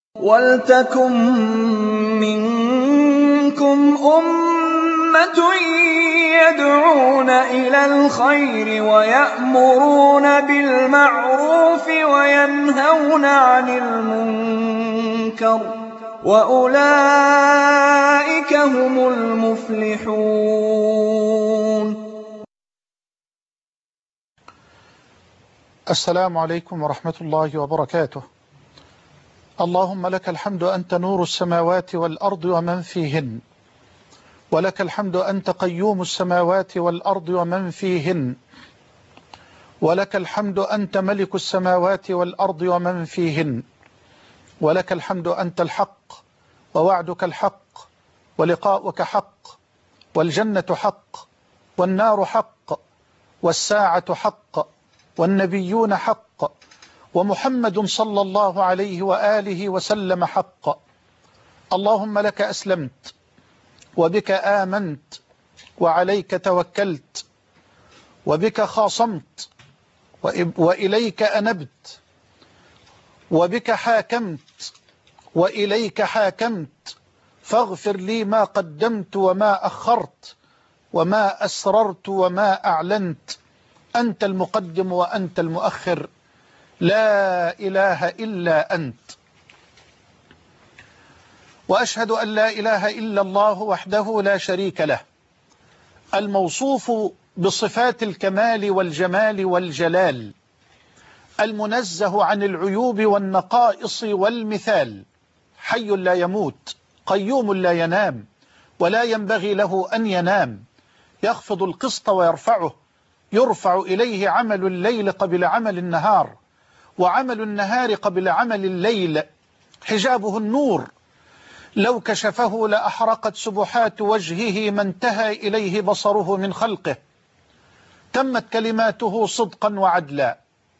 وَلْتَكُن مِّنكُمْ أُمَّةٌ يَدْعُونَ إِلَى الْخَيْرِ وَيَأْمُرُونَ بِالْمَعْرُوفِ وَيَنْهَوْنَ عَنِ الْمُنكَرِ ۚ وَأُولَٰئِكَ هُمُ الْمُفْلِحُونَ. السلام عليكم ورحمة الله وبركاته. اللهم لك الحمد أنت نور السماوات والأرض ومن فيهن، ولك الحمد أنت قيوم السماوات والأرض ومن فيهن، ولك الحمد أنت ملك السماوات والأرض ومن فيهن، ولك الحمد أنت الحق ووعدك الحق ولقاؤك حق والجنة حق والنار حق والساعة حق والنبيون حق ومحمد صلى الله عليه وآله وسلم حق. اللهم لك أسلمت وبك آمنت وعليك توكلت وبك خاصمت وإليك أنبت وبك حاكمت وإليك حاكمت، فاغفر لي ما قدمت وما أخرت وما أسررت وما أعلنت، أنت المقدم وأنت المؤخر، لا إله إلا أنت. وأشهد أن لا إله إلا الله وحده لا شريك له، الموصوف بصفات الكمال والجمال والجلال، المنزه عن العيوب والنقائص والمثال، حي لا يموت قيوم لا ينام ولا ينبغي له أن ينام، يخفض القسط ويرفعه، يرفع إليه عمل الليل قبل عمل النهار وعمل النهار قبل عمل الليل، حجابه النور، لو كشفه لأحرقت سبحات وجهه ما انتهى إليه بصره من خلقه، تمت كلماته صدقا وعدلا،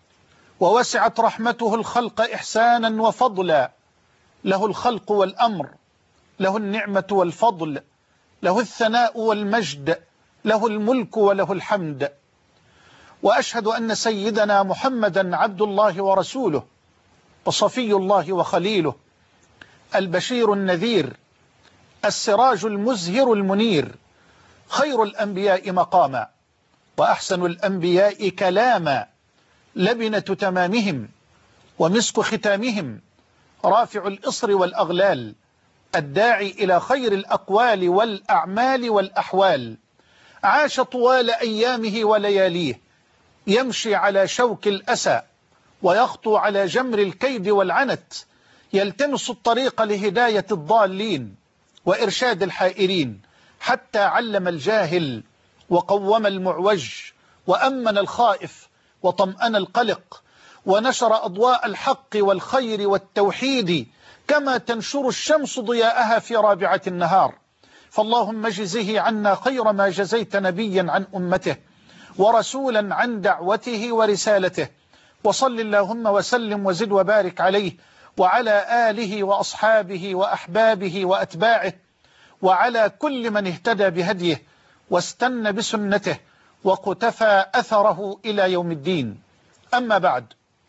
ووسعت رحمته الخلق إحسانا وفضلا، له الخلق والأمر، له النعمة والفضل، له الثناء والمجد، له الملك وله الحمد. وأشهد أن سيدنا محمدا عبد الله ورسوله وصفي الله وخليله، البشير النذير، السراج المزهر المنير، خير الأنبياء مقاما وأحسن الأنبياء كلاما، لبنة تمامهم ومسك ختامهم، رافع الإصر والأغلال، الداعي إلى خير الأقوال والأعمال والأحوال، عاش طوال أيامه ولياليه يمشي على شوك الأسى ويخطو على جمر الكيد والعنت، يلتمس الطريق لهداية الضالين وإرشاد الحائرين، حتى علم الجاهل وقوم المعوج وأمن الخائف وطمأن القلق، ونشر أضواء الحق والخير والتوحيد كما تنشر الشمس ضياءها في رابعة النهار. فاللهم اجزه عنا خير ما جزيت نبيا عن أمته ورسولا عن دعوته ورسالته، وصل اللهم وسلم وزد وبارك عليه وعلى آله وأصحابه وأحبابه وأتباعه وعلى كل من اهتدى بهديه واستنى بسنته وقتفى أثره إلى يوم الدين. أما بعد،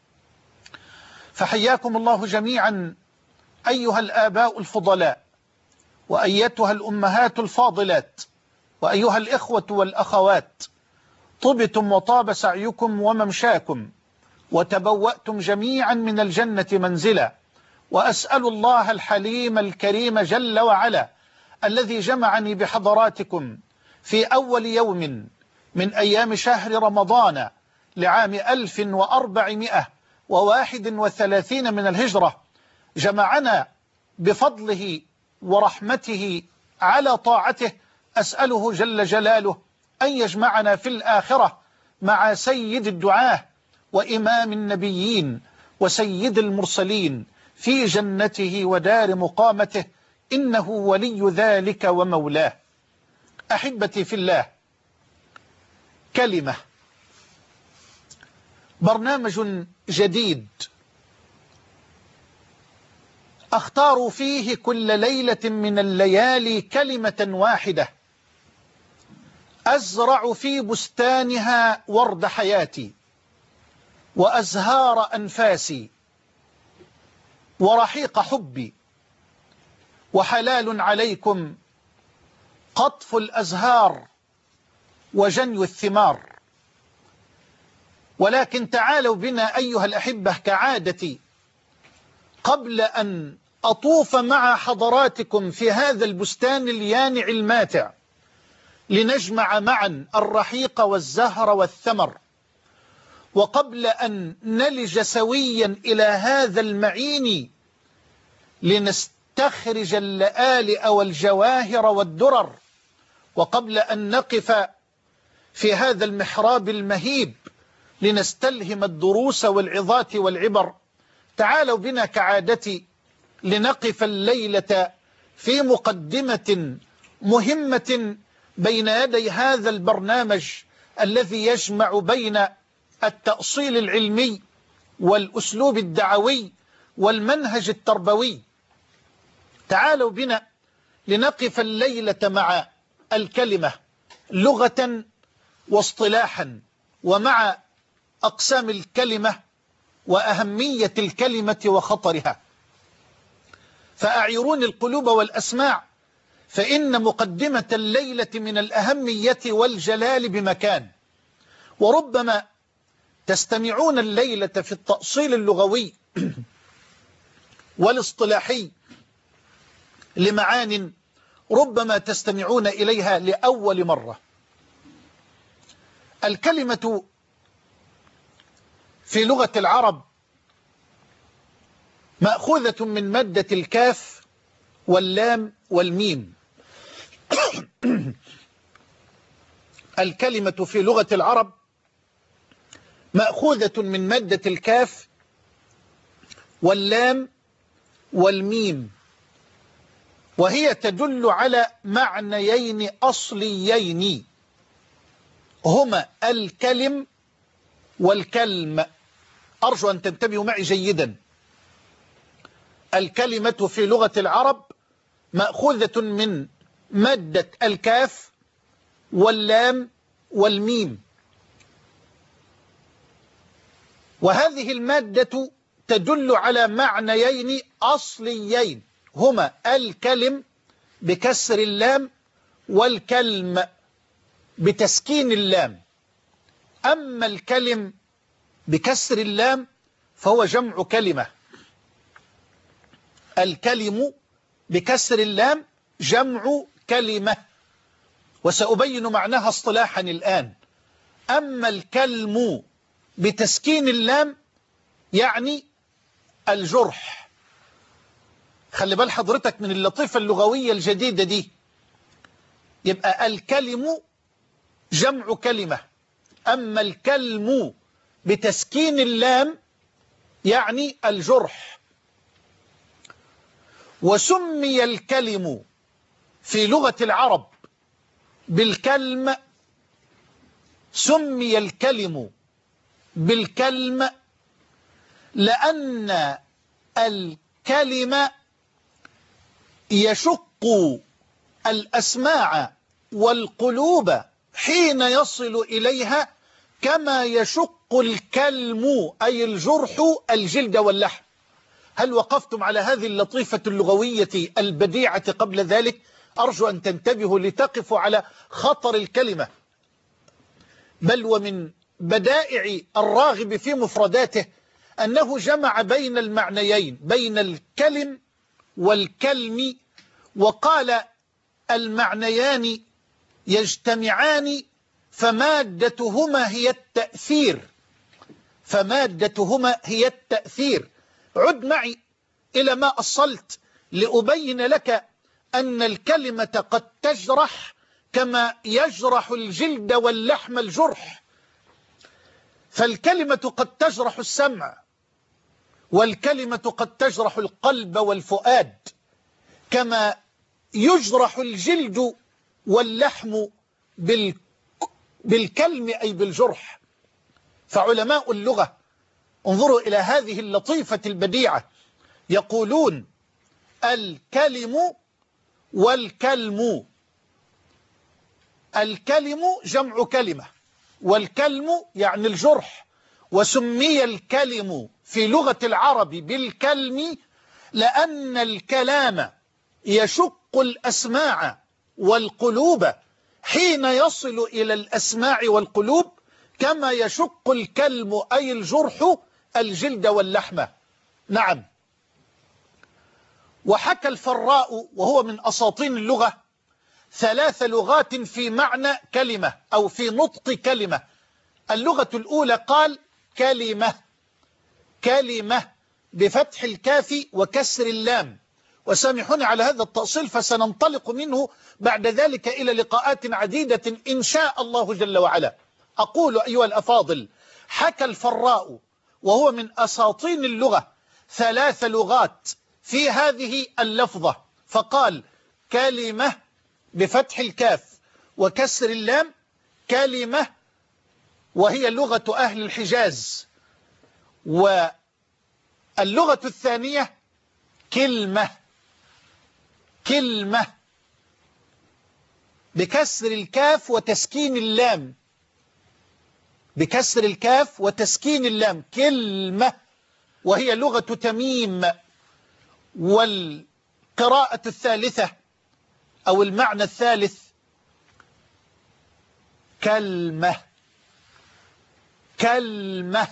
فحياكم الله جميعا أيها الآباء الفضلاء، وأيتها الأمهات الفاضلات، وأيها الإخوة والأخوات، طبتم وطاب سعيكم وممشاكم وتبوأتم جميعا من الجنة منزلا، وأسأل الله الحليم الكريم جل وعلا الذي جمعني بحضراتكم في أول يوم من أيام شهر رمضان لعام 1431 من الهجرة، جمعنا بفضله ورحمته على طاعته، أسأله جل جلاله أن يجمعنا في الآخرة مع سيد الدعاة وإمام النبيين وسيد المرسلين في جنته ودار مقامته، إنه ولي ذلك ومولاه. أحبتي في الله، كلمة، برنامج جديد أختار فيه كل ليلة من الليالي كلمة واحدة أزرع في بستانها ورد حياتي وأزهار أنفاسي، ورحيق حبي، وحلال عليكم قطف الأزهار وجني الثمار. ولكن تعالوا بنا أيها الأحبة كعادتي، قبل أن أطوف مع حضراتكم في هذا البستان اليانع الماتع لنجمع معا الرحيق والزهر والثمر، وقبل أن نلج سويا إلى هذا المعين لنستخرج اللآلئ والجواهر والدرر، وقبل أن نقف في هذا المحراب المهيب لنستلهم الدروس والعظات والعبر، تعالوا بنا كعادتي لنقف الليلة في مقدمة مهمة بين يدي هذا البرنامج الذي يجمع بين التأصيل العلمي والأسلوب الدعوي والمنهج التربوي. تعالوا بنا لنقف الليلة مع الكلمة لغة واصطلاحا، ومع أقسام الكلمة وأهمية الكلمة وخطرها. فأعيروني القلوب والأسماع، فإن مقدمة الليلة من الأهمية والجلال بمكان. وربما تستمعون الليلة في التأصيل اللغوي والاصطلاحي لمعان ربما تستمعون إليها لأول مرة. الكلمة في لغة العرب مأخوذة من مادة الكاف واللام والميم. الكلمة في لغة العرب مأخوذة من مادة الكاف واللام والميم، وهي تدل على معنيين أصليين هما الكلم والكلم. أرجو أن تنتبهوا معي جيدا. الكلمة في لغة العرب مأخوذة من مادة الكاف واللام والميم، وهذه المادة تدل على معنيين أصليين هما الكلم بكسر اللام والكلم بتسكين اللام. أما الكلم بكسر اللام فهو جمع كلمة. الكلم بكسر اللام جمع كلمة، وسأبين معناها اصطلاحا الآن. أما الكلم بتسكين اللام يعني الجرح. خلي بال حضرتك من اللطيفة اللغوية الجديدة دي. يبقى الكلم جمع كلمة، أما الكلم بتسكين اللام يعني الجرح. وسمي الكلم في لغة العرب بالكلم، سمي الكلم بالكلم لأن الكلمة يشق الأسماع والقلوب حين يصل إليها كما يشق الكلم أي الجرح الجلد واللحم. هل وقفتم على هذه اللطيفة اللغوية البديعة قبل ذلك؟ أرجو أن تنتبهوا لتقفوا على خطر الكلمة. بل ومن بدائع الراغب في مفرداته أنه جمع بين المعنيين، بين الكلم والكلم، وقال المعنيان يجتمعان فمادتهما هي التأثير، فمادتهما هي التأثير. عد معي إلى ما أصلت لأبين لك أن الكلمة قد تجرح كما يجرح الجلد واللحم الجرح. فالكلمة قد تجرح السمع، والكلمة قد تجرح القلب والفؤاد، كما يجرح الجلد واللحم بالكلم أي بالجرح. فعلماء اللغة انظروا إلى هذه اللطيفة البديعة، يقولون الكلم والكلم. الكلم جمع كلمة، والكلم يعني الجرح. وسمي الكلم في لغة العرب بالكلم لأن الكلام يشق الأسماع والقلوب حين يصل إلى الأسماع والقلوب كما يشق الكلم أي الجرح الجلد واللحم. نعم. وحكى الفراء وهو من أساطين اللغة 3 لغات في معنى كلمة أو في نطق كلمة. اللغة الأولى قال كلمة، كلمة بفتح الكاف وكسر اللام. وسامحوني على هذا التأصيل فسننطلق منه بعد ذلك إلى لقاءات عديدة إن شاء الله جل وعلا. أقول أيها الأفاضل، حكى الفراء وهو من أساطين اللغة 3 لغات في هذه اللفظة، فقال كلمة بفتح الكاف وكسر اللام، كلمة وهي لغة أهل الحجاز. واللغة الثانية كلمة، كلمة بكسر الكاف وتسكين اللام، بكسر الكاف وتسكين اللام كلمة، وهي لغة تميم. والقراءة الثالثة أو المعنى الثالث كلمة، كلمة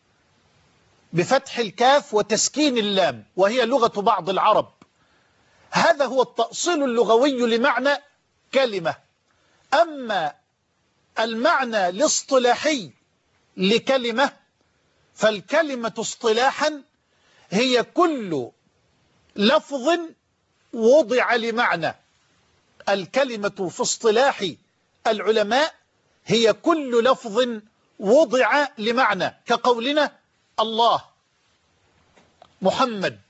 بفتح الكاف وتسكين اللام، وهي لغة بعض العرب. هذا هو التأصيل اللغوي لمعنى كلمة. أما المعنى الاصطلاحي لكلمة فالكلمة اصطلاحا هي كل لفظ وضع لمعنى. الكلمة في اصطلاح العلماء هي كل لفظ وضع لمعنى، كقولنا الله، محمد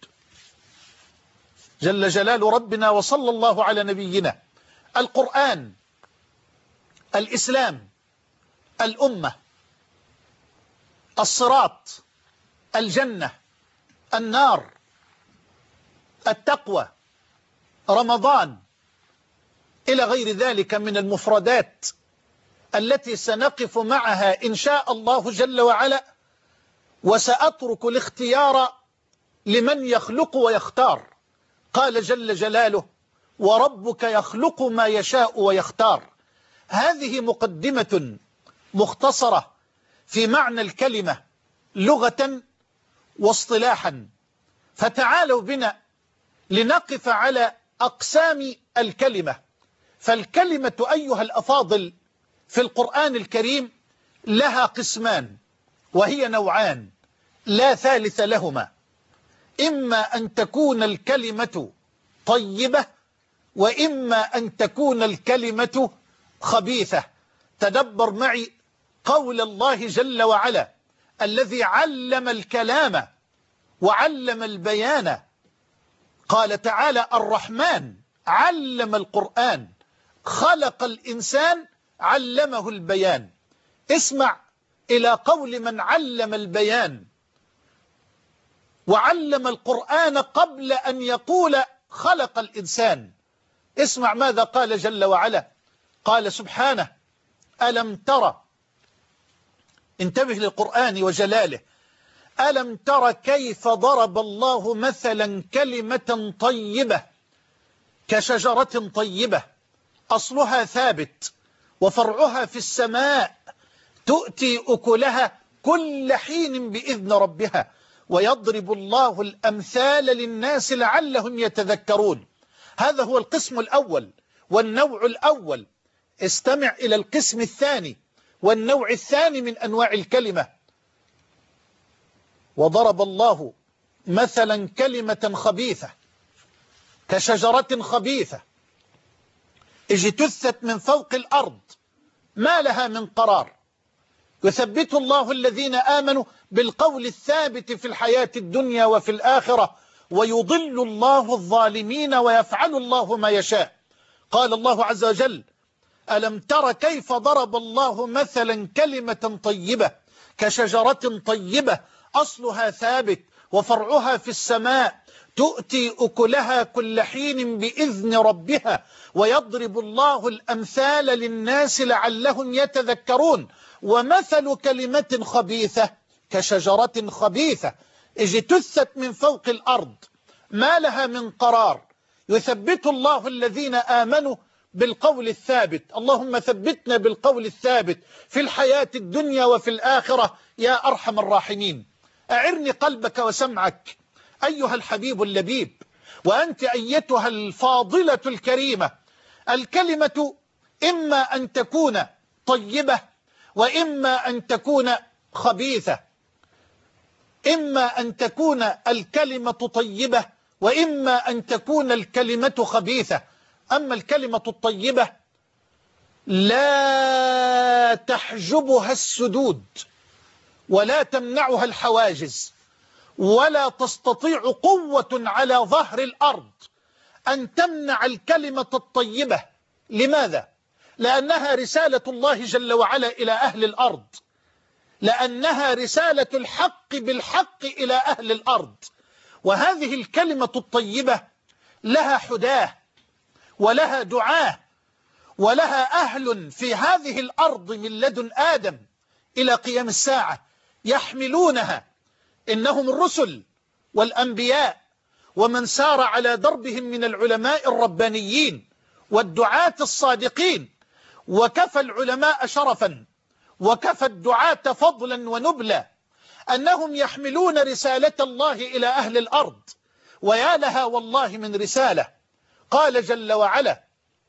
جل جلال ربنا وصلى الله على نبينا، القرآن، الإسلام، الأمة، الصراط، الجنة، النار، التقوى، رمضان، إلى غير ذلك من المفردات التي سنقف معها إن شاء الله جل وعلا. وسأترك الاختيار لمن يخلق ويختار. قال جل جلاله وربك يخلق ما يشاء ويختار. هذه مقدمة مختصرة في معنى الكلمة لغة واصطلاحا. فتعالوا بنا لنقف على أقسام الكلمة. فالكلمة أيها الأفاضل في القرآن الكريم لها قسمان، وهي نوعان لا ثالث لهما. إما أن تكون الكلمة طيبة، وإما أن تكون الكلمة خبيثة. تدبر معي قول الله جل وعلا الذي علم الكلام وعلم البيان. قال تعالى الرحمن علم القرآن خلق الإنسان علمه البيان. اسمع إلى قول من علم البيان وعلم القرآن قبل أن يقول خلق الإنسان. اسمع ماذا قال جل وعلا. قال سبحانه ألم ترى، انتبه للقرآن وجلاله، ألم ترى كيف ضرب الله مثلا كلمة طيبة كشجرة طيبة أصلها ثابت وفرعها في السماء تؤتي أكلها كل حين بإذن ربها ويضرب الله الأمثال للناس لعلهم يتذكرون. هذا هو القسم الأول والنوع الأول. استمع إلى القسم الثاني والنوع الثاني من أنواع الكلمة. وضرب الله مثلا كلمة خبيثة كشجرة خبيثة اجتثت من فوق الأرض ما لها من قرار يثبت الله الذين آمنوا بالقول الثابت في الحياة الدنيا وفي الآخرة ويضل الله الظالمين ويفعل الله ما يشاء. قال الله عز وجل ألم تر كيف ضرب الله مثلا كلمة طيبة كشجرة طيبة أصلها ثابت وفرعها في السماء تؤتي أكلها كل حين بإذن ربها ويضرب الله الأمثال للناس لعلهم يتذكرون. ومثل كلمة خبيثة كشجرة خبيثة اجتثت من فوق الأرض ما لها من قرار. يثبت الله الذين آمنوا بالقول الثابت. اللهم ثبتنا بالقول الثابت في الحياة الدنيا وفي الآخرة يا أرحم الراحمين. أعرني قلبك وسمعك أيها الحبيب اللبيب، وأنت أيتها الفاضلة الكريمة. الكلمة إما أن تكون طيبة وإما أن تكون خبيثة. إما أن تكون الكلمة طيبة وإما أن تكون الكلمة خبيثة. أما الكلمة الطيبة لا تحجبها السدود ولا تمنعها الحواجز، ولا تستطيع قوة على ظهر الأرض أن تمنع الكلمة الطيبة. لماذا؟ لأنها رسالة الله جل وعلا إلى أهل الأرض، لأنها رسالة الحق بالحق إلى أهل الأرض. وهذه الكلمة الطيبة لها حداه ولها دعاه ولها أهل في هذه الأرض من لدن آدم إلى قيام الساعة يحملونها. إنهم الرسل والأنبياء ومن سار على دربهم من العلماء الربانيين والدعاة الصادقين. وكفى العلماء شرفا وكفى الدعاة فضلا ونبلا أنهم يحملون رسالة الله إلى أهل الأرض. ويا لها والله من رسالة. قال جل وعلا: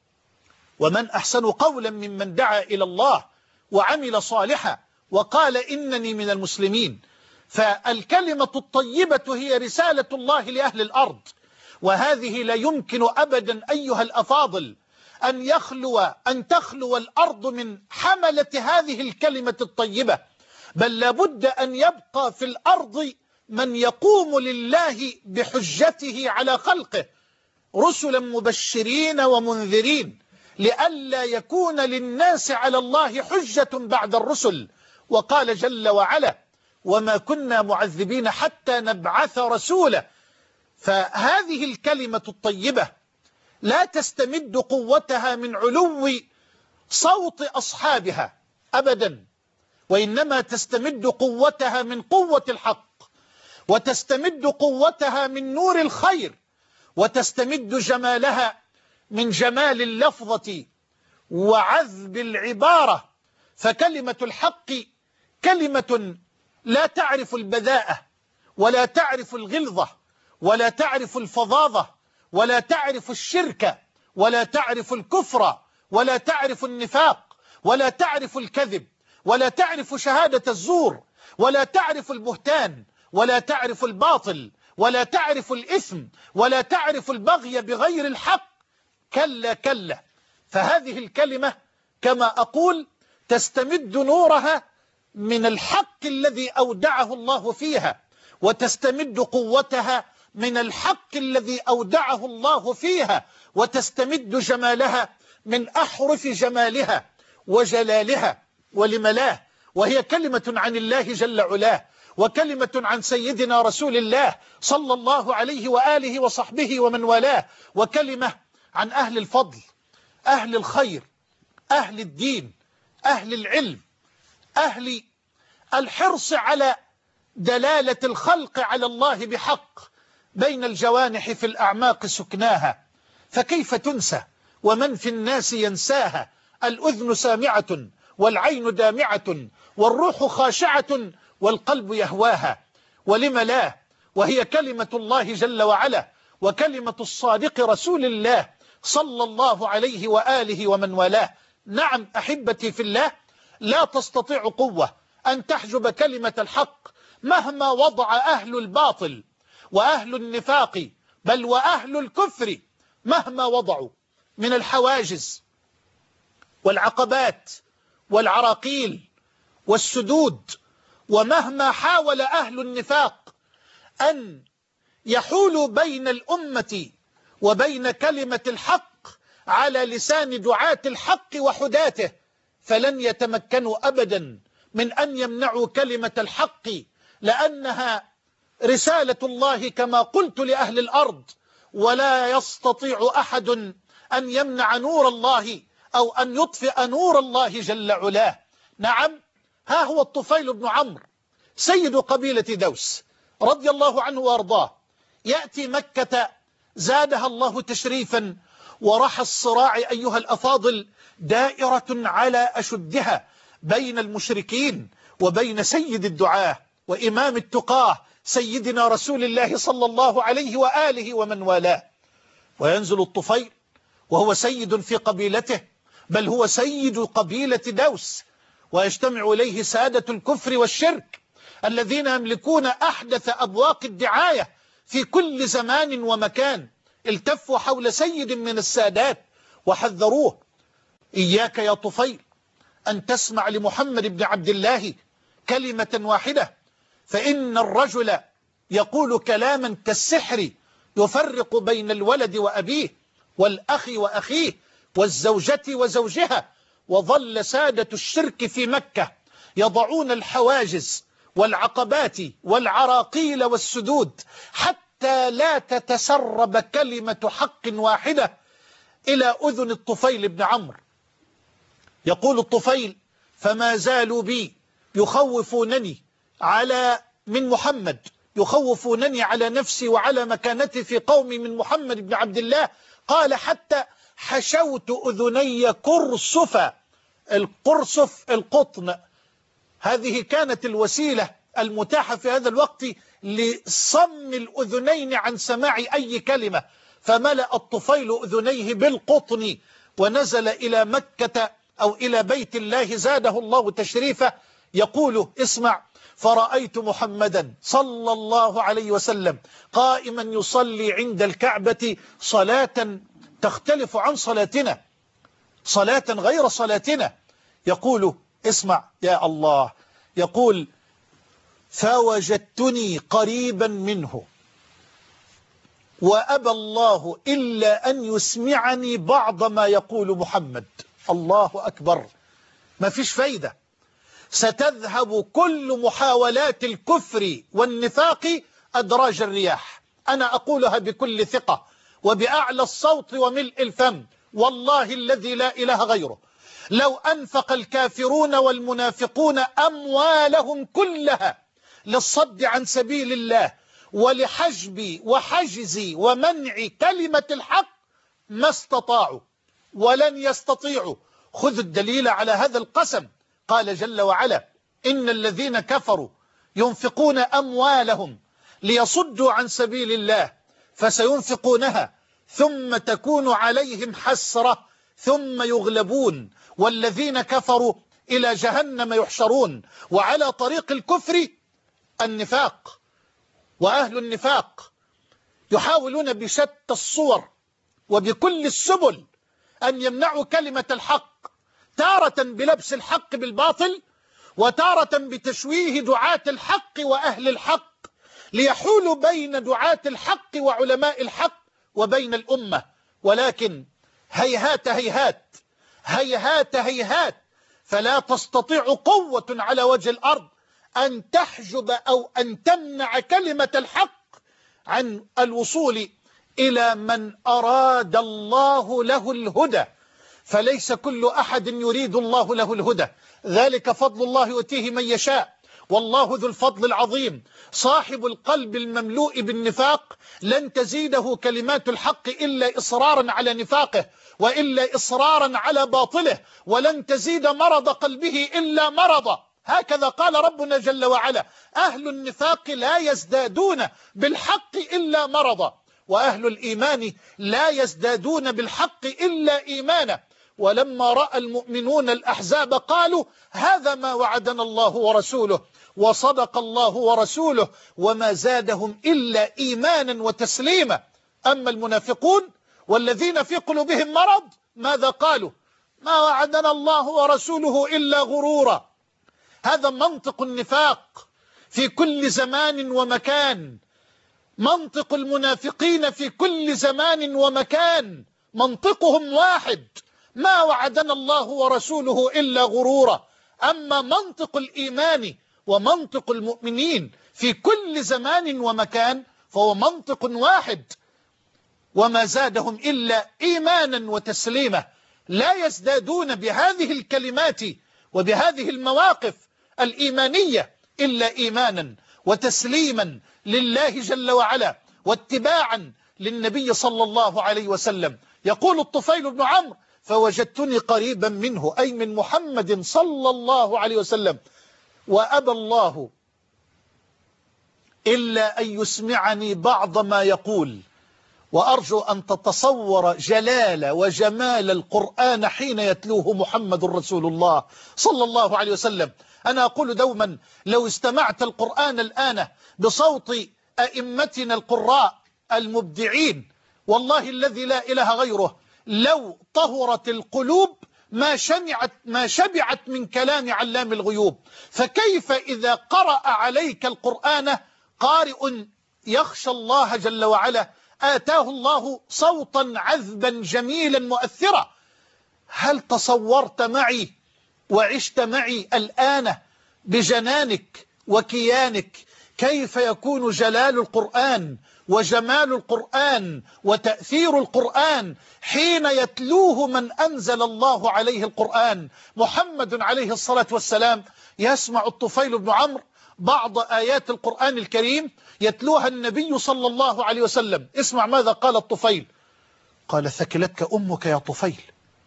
ومن أحسن قولا ممن دعا إلى الله وعمل صالحا وقال إنني من المسلمين. فالكلمة الطيبة هي رسالة الله لأهل الأرض، وهذه لا يمكن أبدا أيها الأفاضل أن تخلو الأرض من حملة هذه الكلمة الطيبة، بل لابد أن يبقى في الأرض من يقوم لله بحجته على خلقه، رسلا مبشرين ومنذرين، لئلا يكون للناس على الله حجة بعد الرسل. وقال جل وعلا: وما كنا معذبين حتى نبعث رسولا. فهذه الكلمة الطيبة لا تستمد قوتها من علو صوت أصحابها أبدا، وإنما تستمد قوتها من قوة الحق، وتستمد قوتها من نور الخير، وتستمد جمالها من جمال اللفظة وعذب العبارة. فكلمة الحق كلمة لا تعرف البذاءة ولا تعرف الغلظة ولا تعرف الفظاظة ولا تعرف الشرك ولا تعرف الكفر ولا تعرف النفاق ولا تعرف الكذب ولا تعرف شهادة الزور ولا تعرف البهتان ولا تعرف الباطل ولا تعرف الإثم ولا تعرف البغي بغير الحق. كلا كلا. فهذه الكلمة كما أقول تستمد نورها من الحق الذي أودعه الله فيها، وتستمد قوتها من الحق الذي أودعه الله فيها، وتستمد جمالها من أحرف جمالها وجلالها ولملاه. وهي كلمة عن الله جل علاه، وكلمة عن سيدنا رسول الله صلى الله عليه وآله وصحبه ومن والاه، وكلمة عن أهل الفضل، أهل الخير، أهل الدين، أهل العلم، أهل الحرص على دلالة الخلق على الله بحق بين الجوانح في الأعماق سكناها. فكيف تنسى ومن في الناس ينساها؟ الأذن سامعة والعين دامعة والروح خاشعة والقلب يهواها. ولم لا؟ وهي كلمة الله جل وعلا وكلمة الصادق رسول الله صلى الله عليه وآله ومن والاه. نعم أحبتي في الله، لا تستطيع قوة أن تحجب كلمة الحق مهما وضع أهل الباطل وأهل النفاق بل وأهل الكفر مهما وضعوا من الحواجز والعقبات والعراقيل والسدود، ومهما حاول أهل النفاق أن يحولوا بين الأمة وبين كلمة الحق على لسان دعاة الحق وحداته، فلن يتمكنوا أبدا من أن يمنعوا كلمة الحق، لأنها رسالة الله كما قلت لأهل الأرض، ولا يستطيع أحد أن يمنع نور الله أو أن يطفئ نور الله جل علاه. نعم، ها هو الطفيل بن عمرو سيد قبيلة دوس رضي الله عنه وارضاه يأتي مكة زادها الله تشريفا، ورحى الصراع أيها الأفاضل دائرة على أشدها بين المشركين وبين سيد الدعاة وإمام التقاه سيدنا رسول الله صلى الله عليه وآله ومن والاه. وينزل الطفيل وهو سيد في قبيلته، بل هو سيد قبيلة دوس، ويجتمع إليه سادة الكفر والشرك الذين يملكون أحدث أبواق الدعاية في كل زمان ومكان. التفوا حول سيد من السادات وحذروه: إياك يا طفيل أن تسمع لمحمد بن عبد الله كلمة واحدة، فإن الرجل يقول كلاما كالسحر يفرق بين الولد وأبيه والأخ وأخيه والزوجة وزوجها. وظل سادة الشرك في مكة يضعون الحواجز والعقبات والعراقيل والسدود حتى لا تتسرب كلمة حق واحدة إلى أذن الطفيل بن عمرو. يقول الطفيل: فما زالوا بي يخوفونني من محمد، يخوفونني على نفسي وعلى مكانتي في قومي من محمد بن عبد الله. قال: حتى حشوت أذني قرصفا. القرصف القطن، هذه كانت الوسيلة المتاحة في هذا الوقت لصم الأذنين عن سماع أي كلمة، فملأ الطفيل أذنيه بالقطن ونزل إلى مكة أو إلى بيت الله زاده الله تشريفه. يقول: اسمع: فرأيت محمدا صلى الله عليه وسلم قائما يصلي عند الكعبة صلاة تختلف عن صلاتنا، صلاة غير صلاتنا. يقول: اسمع يا الله، يقول: فوجدتني قريبا منه وأبى الله إلا أن يسمعني بعض ما يقول محمد. الله أكبر، ما فيش فايدة، ستذهب كل محاولات الكفر والنفاق أدراج الرياح. أنا أقولها بكل ثقة وبأعلى الصوت وملء الفم، والله الذي لا إله غيره، لو أنفق الكافرون والمنافقون أموالهم كلها للصد عن سبيل الله ولحجب وحجز ومنع كلمة الحق ما استطاعوا ولن يستطيعوا. خذ الدليل على هذا القسم. قال جل وعلا: إن الذين كفروا ينفقون أموالهم ليصدوا عن سبيل الله فسينفقونها ثم تكون عليهم حسرة ثم يغلبون والذين كفروا إلى جهنم يحشرون. وعلى طريق الكفر النفاق، وأهل النفاق يحاولون بشتى الصور وبكل السبل أن يمنعوا كلمة الحق، تارة بلبس الحق بالباطل، وتارة بتشويه دعاة الحق وأهل الحق، ليحولوا بين دعاة الحق وعلماء الحق وبين الأمة. ولكن هيهات هيهات هيهات هيهات، فلا تستطيع قوة على وجه الأرض أن تحجب أو أن تمنع كلمة الحق عن الوصول إلى من أراد الله له الهدى. فليس كل أحد يريد الله له الهدى، ذلك فضل الله يؤتيه من يشاء، والله ذو الفضل العظيم. صاحب القلب المملوء بالنفاق لن تزيده كلمات الحق إلا إصرارا على نفاقه وإلا إصرارا على باطله، ولن تزيد مرض قلبه إلا مرضا. هكذا قال ربنا جل وعلا: أهل النفاق لا يزدادون بالحق إلا مرضا، وأهل الإيمان لا يزدادون بالحق إلا إيمانا. ولما رأى المؤمنون الأحزاب قالوا: هذا ما وعدنا الله ورسوله وصدق الله ورسوله، وما زادهم إلا إيمانا وتسليما. أما المنافقون والذين في قلوبهم مرض ماذا قالوا؟ ما وعدنا الله ورسوله إلا غرورا. هذا منطق النفاق في كل زمان ومكان، منطق المنافقين في كل زمان ومكان، منطقهم واحد: ما وعدنا الله ورسوله إلا غرورا. أما منطق الإيمان ومنطق المؤمنين في كل زمان ومكان فهو منطق واحد: وما زادهم إلا إيمانا وتسليما. لا يزدادون بهذه الكلمات وبهذه المواقف الإيمانية إلا إيمانا وتسليما لله جل وعلا واتباعا للنبي صلى الله عليه وسلم. يقول الطفيل بن عمرو: فوجدتني قريبا منه، أي من محمد صلى الله عليه وسلم، وأبى الله إلا أن يسمعني بعض ما يقول. وأرجو أن تتصور جلال وجمال القرآن حين يتلوه محمد رسول الله صلى الله عليه وسلم. أنا أقول دوما: لو استمعت القرآن الآن بصوت أئمتنا القراء المبدعين، والله الذي لا إله غيره، لو طهرت القلوب ما شبعت من كلام علام الغيوب. فكيف إذا قرأ عليك القرآن قارئ يخشى الله جل وعلا، آتاه الله صوتا عذبا جميلا مؤثرا؟ هل تصورت معي وعشت معي الآن بجنانك وكيانك كيف يكون جلال القرآن وجمال القرآن وتأثير القرآن حين يتلوه من أنزل الله عليه القرآن، محمد عليه الصلاة والسلام؟ يسمع الطفيل بن عمرو بعض آيات القرآن الكريم يتلوها النبي صلى الله عليه وسلم. اسمع ماذا قال الطفيل: قال: ثكلتك أمك يا طفيل،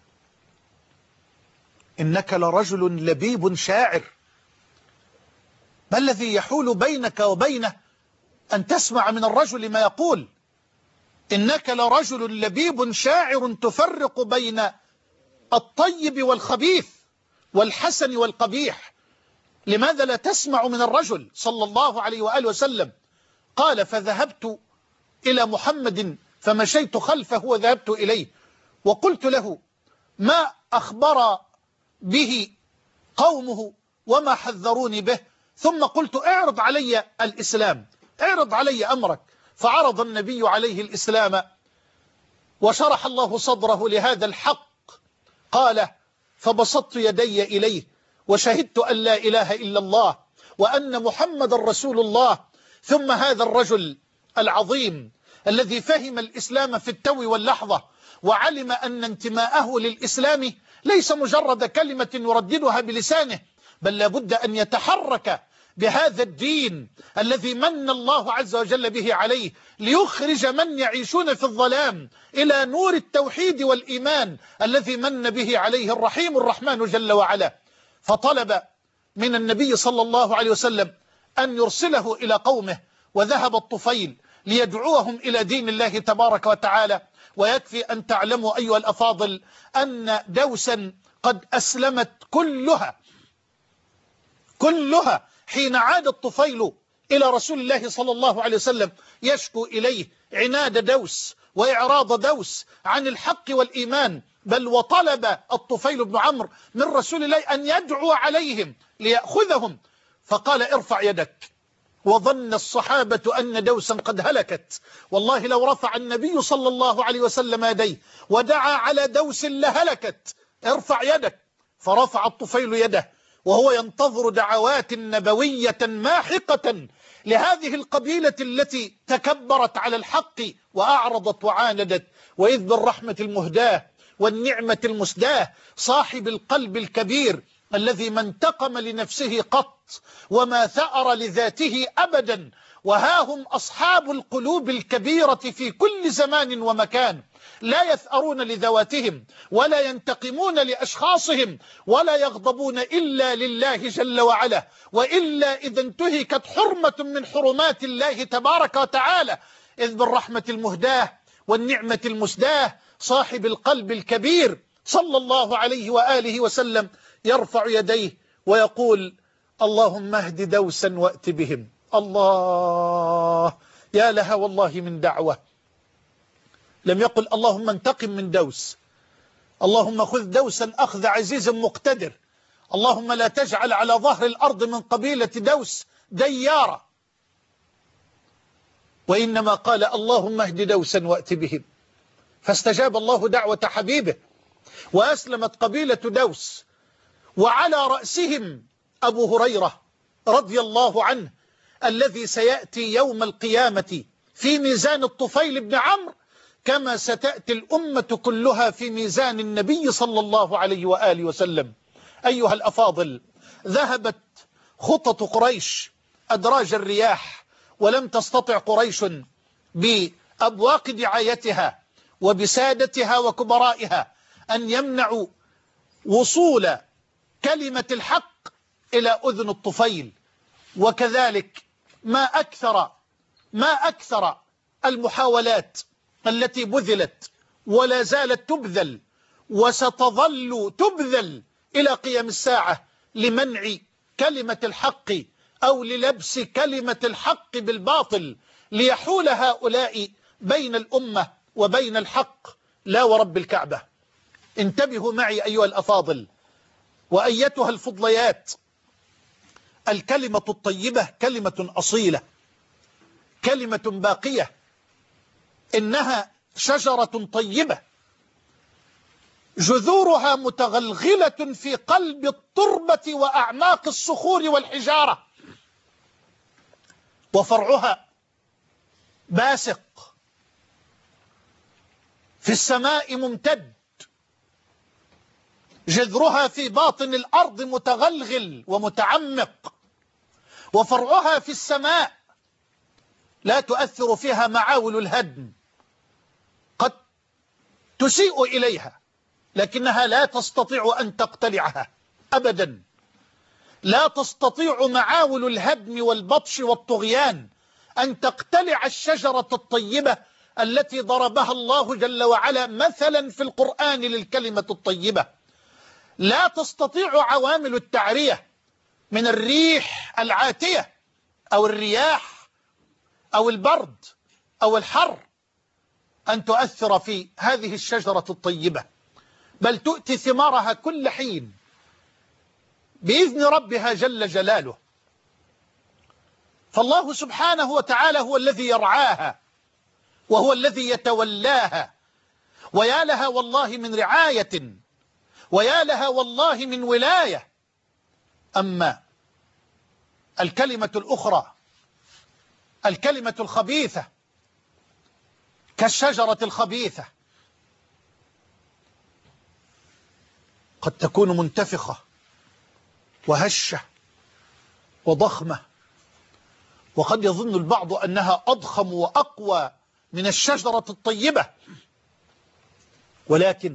إنك لرجل لبيب شاعر. ما الذي يحول بينك وبينه أن تسمع من الرجل ما يقول؟ إنك لرجل لبيب شاعر تفرق بين الطيب والخبيث والحسن والقبيح. لماذا لا تسمع من الرجل صلى الله عليه وآله وسلم؟ قال: فذهبت إلى محمد فمشيت خلفه وذهبت إليه وقلت له ما أخبر به قومه وما حذروني به، ثم قلت: اعرض علي الإسلام، اعرض علي أمرك. فعرض النبي عليه الإسلام وشرح الله صدره لهذا الحق. قال: فبسطت يدي إليه وشهدت أن لا إله إلا الله وأن محمد رسول الله. ثم هذا الرجل العظيم الذي فهم الإسلام في التو واللحظة وعلم أن انتماءه للإسلام ليس مجرد كلمة يرددها بلسانه، بل لابد أن يتحرك بهذا الدين الذي من الله عز وجل به عليه ليخرج من يعيشون في الظلام إلى نور التوحيد والإيمان الذي من به عليه الرحيم الرحمن جل وعلا. فطلب من النبي صلى الله عليه وسلم أن يرسله إلى قومه، وذهب الطفيل ليدعوهم إلى دين الله تبارك وتعالى. ويكفي أن تعلموا أيها الأفاضل أن دوسا قد أسلمت كلها حين عاد الطفيل إلى رسول الله صلى الله عليه وسلم يشكو إليه عناد دوس وإعراض دوس عن الحق والإيمان. بل وطلب الطفيل بن عمرو من رسول الله أن يدعو عليهم ليأخذهم، فقال: ارفع يدك. وظن الصحابة أن دوسا قد هلكت. والله لو رفع النبي صلى الله عليه وسلم يديه ودعا على دوس لهلكت. ارفع يدك. فرفع الطفيل يده وهو ينتظر دعوات نبوية ماحقة لهذه القبيلة التي تكبرت على الحق وأعرضت وعاندت. وإذ بالرحمة المهداة والنعمة المسداة صاحب القلب الكبير الذي ما انتقم لنفسه قط وما ثأر لذاته أبدا، وها هم أصحاب القلوب الكبيرة في كل زمان ومكان، لا يثأرون لذواتهم ولا ينتقمون لأشخاصهم ولا يغضبون إلا لله جل وعلا، وإلا إذا انتهكت حرمة من حرمات الله تبارك وتعالى. إذ بالرحمة المهداة والنعمة المسداة صاحب القلب الكبير صلى الله عليه وآله وسلم يرفع يديه ويقول: اللهم اهد دوسا وأت بهم. الله، يا لها والله من دعوة. لم يقل اللهم انتقم من دوس، اللهم خذ دوسا أخذ عزيز مقتدر، اللهم لا تجعل على ظهر الأرض من قبيلة دوس ديارة، وإنما قال اللهم اهد دوسا وأت بهم. فاستجاب الله دعوة حبيبه وأسلمت قبيلة دوس، وعلى رأسهم أبو هريرة رضي الله عنه الذي سيأتي يوم القيامة في ميزان الطفيل بن عمرو كما ستأتي الأمة كلها في ميزان النبي صلى الله عليه وآله وسلم. أيها الأفاضل، ذهبت خطة قريش أدراج الرياح، ولم تستطع قريش بأبواق دعايتها وبسادتها وكبرائها أن يمنعوا وصول كلمة الحق إلى أذن الطفيل. وكذلك ما أكثر المحاولات التي بذلت ولا زالت تبذل وستظل تبذل إلى قيام الساعة لمنع كلمة الحق أو للبس كلمة الحق بالباطل ليحول هؤلاء بين الأمة وبين الحق. لا ورب الكعبة، انتبهوا معي أيها الأفاضل وأيتها الفضليات. الكلمة الطيبة كلمة أصيلة، كلمة باقية، إنها شجرة طيبة جذورها متغلغلة في قلب التربة وأعماق الصخور والحجارة، وفرعها باسق في السماء ممتد، جذرها في باطن الأرض متغلغل ومتعمق، وفرعها في السماء لا تؤثر فيها معاول الهدم. قد تسيء إليها لكنها لا تستطيع أن تقتلعها أبدا. لا تستطيع معاول الهدم والبطش والطغيان أن تقتلع الشجرة الطيبة التي ضربها الله جل وعلا مثلا في القرآن للكلمة الطيبة. لا تستطيع عوامل التعرية من الريح العاتية أو الرياح أو البرد أو الحر أن تؤثر في هذه الشجرة الطيبة، بل تؤتي ثمارها كل حين بإذن ربها جل جلاله. فالله سبحانه وتعالى هو الذي يرعاها وهو الذي يتولاها، ويا لها والله من رعاية، ويا لها والله من ولاية. أما الكلمة الأخرى، الكلمة الخبيثة كالشجرة الخبيثة، قد تكون منتفخة وهشة وضخمة، وقد يظن البعض أنها أضخم وأقوى من الشجرة الطيبة، ولكن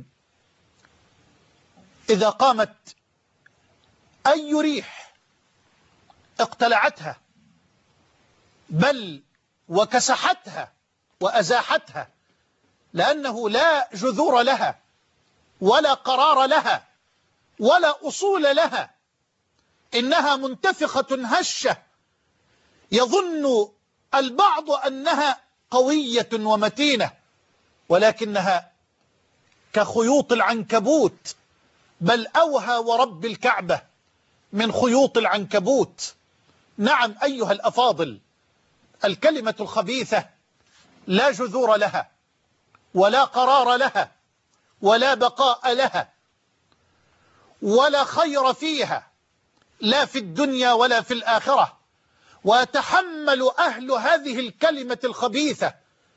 إذا قامت أي ريح اقتلعتها بل وكسحتها وأزاحتها، لأنه لا جذور لها ولا قرار لها ولا أصول لها، إنها منتفخة هشة يظن البعض أنها قوية ومتينة، ولكنها كخيوط العنكبوت، بل أوهى ورب الكعبة من خيوط العنكبوت. نعم أيها الأفاضل، الكلمة الخبيثة لا جذور لها ولا قرار لها ولا بقاء لها ولا خير فيها، لا في الدنيا ولا في الآخرة. ويتحمل أهل هذه الكلمة الخبيثة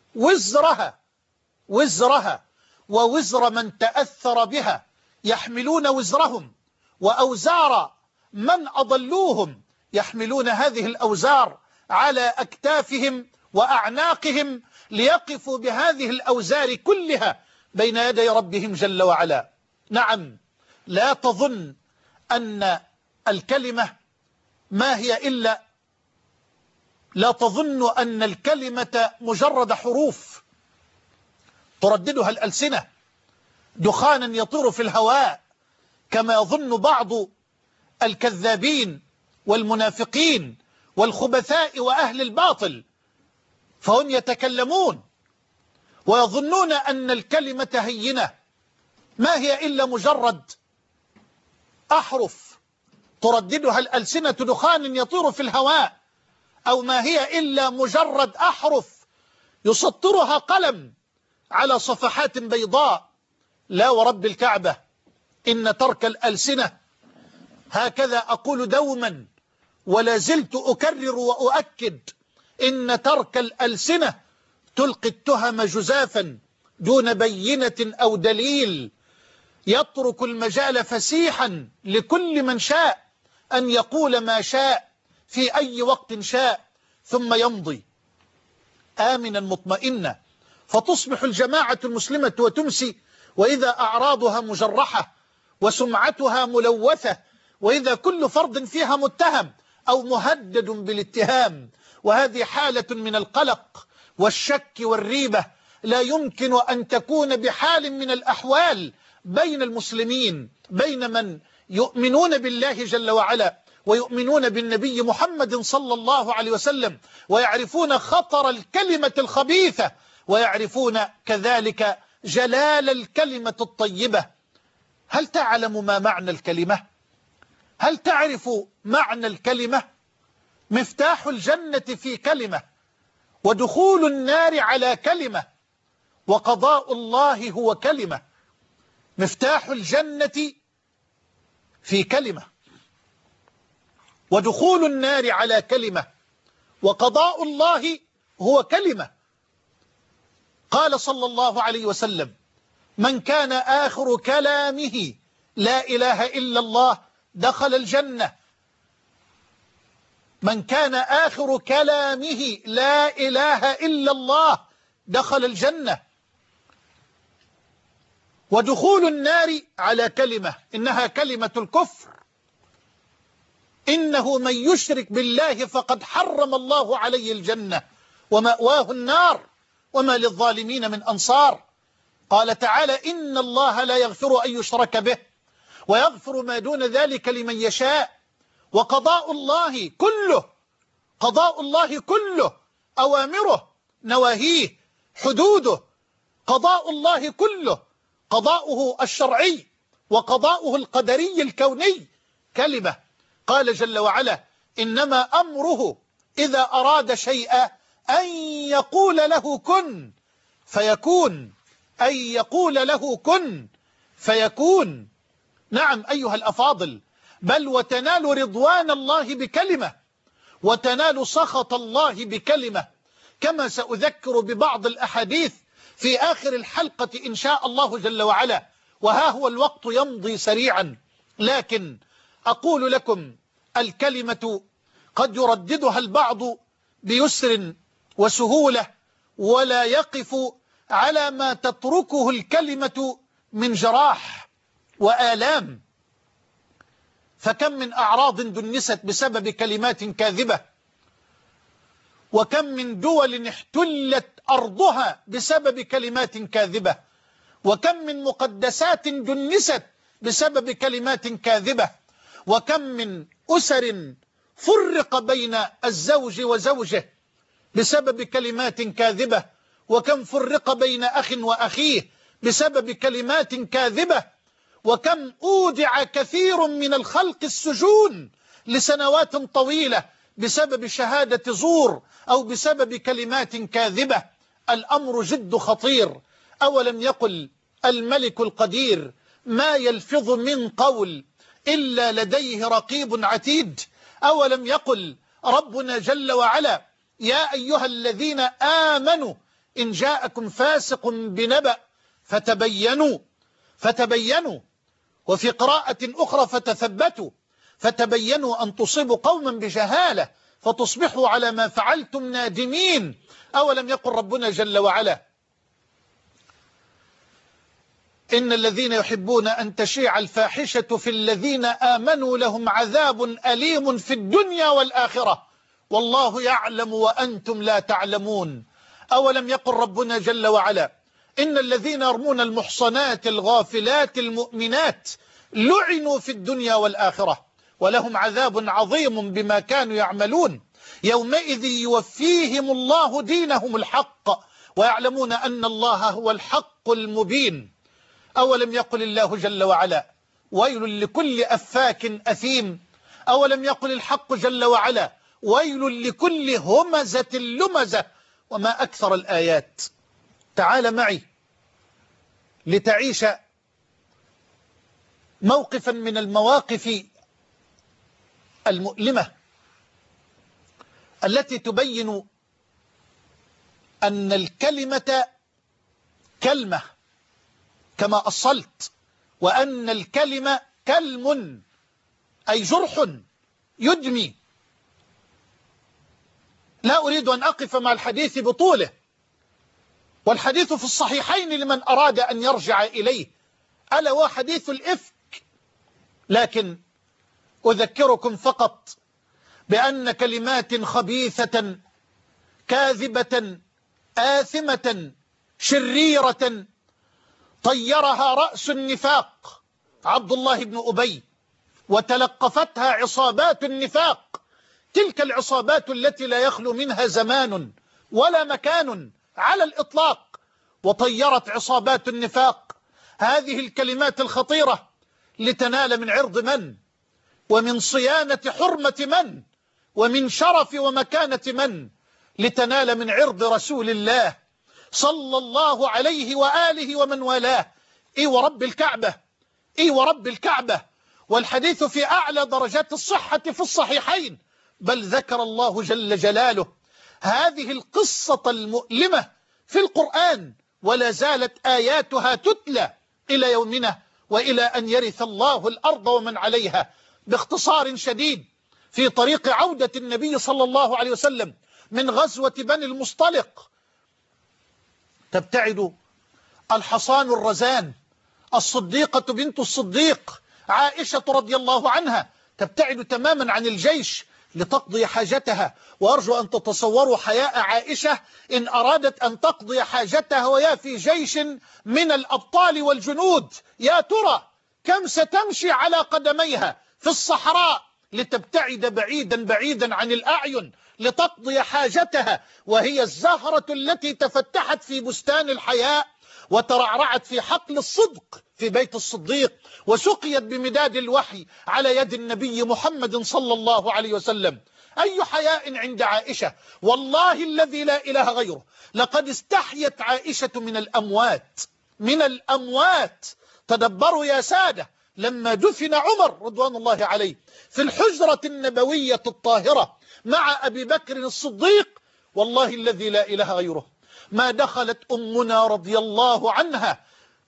وزرها ووزر من تأثر بها، يحملون وزرهم وأوزار من أضلوهم، يحملون هذه الأوزار على أكتافهم وأعناقهم ليقفوا بهذه الأوزار كلها بين يدي ربهم جل وعلا. نعم، لا تظن أن الكلمة ما هي إلا لا تظن أن الكلمة مجرد حروف ترددها الألسنة دخانا يطير في الهواء كما يظن بعض الكذابين والمنافقين والخبثاء وأهل الباطل، فهم يتكلمون ويظنون أن الكلمة هينة، ما هي إلا مجرد أحرف ترددها الألسنة دخان يطير في الهواء، أو ما هي إلا مجرد أحرف يسطرها قلم على صفحات بيضاء. لا ورب الكعبة، إن ترك الألسنة، هكذا أقول دوما ولا زلت أكرر وأؤكد، إن ترك الألسنة تلقي التهم جزافا دون بينة أو دليل، يترك المجال فسيحا لكل من شاء أن يقول ما شاء في أي وقت شاء ثم يمضي. آمنا مطمئنا، فتصبح الجماعة المسلمة وتمسي وإذا أعراضها مجرحة وسمعتها ملوثة، وإذا كل فرد فيها متهم أو مهدد بالاتهام. وهذه حالة من القلق والشك والريبة لا يمكن أن تكون بحال من الأحوال بين المسلمين، بين من يؤمنون بالله جل وعلا ويؤمنون بالنبي محمد صلى الله عليه وسلم، ويعرفون خطر الكلمة الخبيثة، ويعرفون كذلك جلال الكلمة الطيبة. هل تعلم ما معنى الكلمة؟ هل تعرف معنى الكلمة؟ مفتاح الجنة في كلمة، ودخول النار على كلمة، وقضاء الله هو كلمة. مفتاح الجنة في كلمة، ودخول النار على كلمة، وقضاء الله هو كلمة. قال صلى الله عليه وسلم: من كان آخر كلامه لا إله إلا الله دخل الجنة. من كان آخر كلامه لا إله إلا الله دخل الجنة. ودخول النار على كلمة، إنها كلمة الكفر. إنه من يشرك بالله فقد حرم الله عليه الجنة ومأواه النار وما للظالمين من أنصار. قال تعالى: إن الله لا يغفر أن يشرك به ويغفر ما دون ذلك لمن يشاء. وقضاء الله كله، قضاء الله كله، أوامره، نواهيه، حدوده، قضاء الله كله، قضاؤه الشرعي وقضاؤه القدري الكوني كلمة. قال جل وعلا: إنما أمره إذا أراد شيئا أن يقول له كن فيكون، أن يقول له كن فيكون. نعم أيها الأفاضل، بل وتنال رضوان الله بكلمة، وتنال سخط الله بكلمة، كما سأذكر ببعض الأحاديث في آخر الحلقة إن شاء الله جل وعلا. وها هو الوقت يمضي سريعا، لكن أقول لكم الكلمة قد يرددها البعض بيسر وسهولة، ولا يقف على ما تتركه الكلمة من جراح وآلام. فكم من أعراض دنست بسبب كلمات كاذبة، وكم من دول احتلت أرضها بسبب كلمات كاذبة، وكم من مقدسات دنست بسبب كلمات كاذبة، وكم من أسر فرق بين الزوج وزوجه بسبب كلمات كاذبة، وكم فرق بين أخ وأخيه بسبب كلمات كاذبة، وكم أودع كثير من الخلق السجون لسنوات طويلة بسبب شهادة زور أو بسبب كلمات كاذبة. الأمر جد خطير. أولم يقل الملك القدير: ما يلفظ من قول إلا لديه رقيب عتيد. أولم يقل ربنا جل وعلا: يا أيها الذين آمنوا إن جاءكم فاسق بنبأ فتبينوا، وفي قراءة أخرى فتبينوا أن تصيبوا قوما بجهالة فتصبحوا على ما فعلتم نادمين. أولم يقل ربنا جل وعلا: إن الذين يحبون أن تشيع الفاحشة في الذين آمنوا لهم عذاب أليم في الدنيا والآخرة والله يعلم وأنتم لا تعلمون. أولم يقل ربنا جل وعلا: إن الذين يرمون المحصنات الغافلات المؤمنات لعنوا في الدنيا والآخرة ولهم عذاب عظيم بما كانوا يعملون. يومئذ يوفيهم الله دينهم الحق ويعلمون أن الله هو الحق المبين. أولم يقل الله جل وعلا: ويل لكل أفاك أثيم. أولم يقل الحق جل وعلا: ويل لكل همزة لمزة. وما أكثر الآيات. تعال معي لتعيش موقفا من المواقف المؤلمة التي تبين أن الكلمة كلمة كما أصلت، وأن الكلمة كلم أي جرح يدمي. لا أريد أن أقف مع الحديث بطوله، والحديث في الصحيحين لمن أراد أن يرجع إليه، ألا هو حديث الإفك. لكن أذكركم فقط بأن كلمات خبيثة كاذبة آثمة شريرة طيرها رأس النفاق عبد الله بن أبي، وتلقفتها عصابات النفاق، تلك العصابات التي لا يخلو منها زمان ولا مكان على الإطلاق. وطيرت عصابات النفاق هذه الكلمات الخطيرة لتنال من عرض من، ومن صيانة حرمة من، ومن شرف ومكانة من، لتنال من عرض رسول الله صلى الله عليه وآله ومن والاه. إي ورب الكعبة، إي ورب الكعبة، والحديث في أعلى درجات الصحة في الصحيحين، بل ذكر الله جل جلاله هذه القصة المؤلمة في القرآن، ولا زالت آياتها تتلى إلى يومنا وإلى أن يرث الله الأرض ومن عليها. باختصار شديد، في طريق عودة النبي صلى الله عليه وسلم من غزوة بني المصطلق، تبتعد الحصان الرزان الصديقة بنت الصديق عائشة رضي الله عنها، تبتعد تماما عن الجيش لتقضي حاجتها. وأرجو أن تتصوروا حياء عائشة إن أرادت أن تقضي حاجتها وهي في جيش من الأبطال والجنود. يا ترى كم ستمشي على قدميها في الصحراء لتبتعد بعيدا بعيدا عن الأعين لتقضي حاجتها، وهي الزهرة التي تفتحت في بستان الحياء وترعرعت في حقل الصدق في بيت الصديق، وسقيت بمداد الوحي على يد النبي محمد صلى الله عليه وسلم. أي حياء عند عائشة، والله الذي لا إله غيره، لقد استحيت عائشة من الأموات، من الأموات. تدبروا يا سادة، لما دفن عمر رضوان الله عليه في الحجرة النبوية الطاهرة مع أبي بكر الصديق، والله الذي لا إله غيره، ما دخلت أمنا رضي الله عنها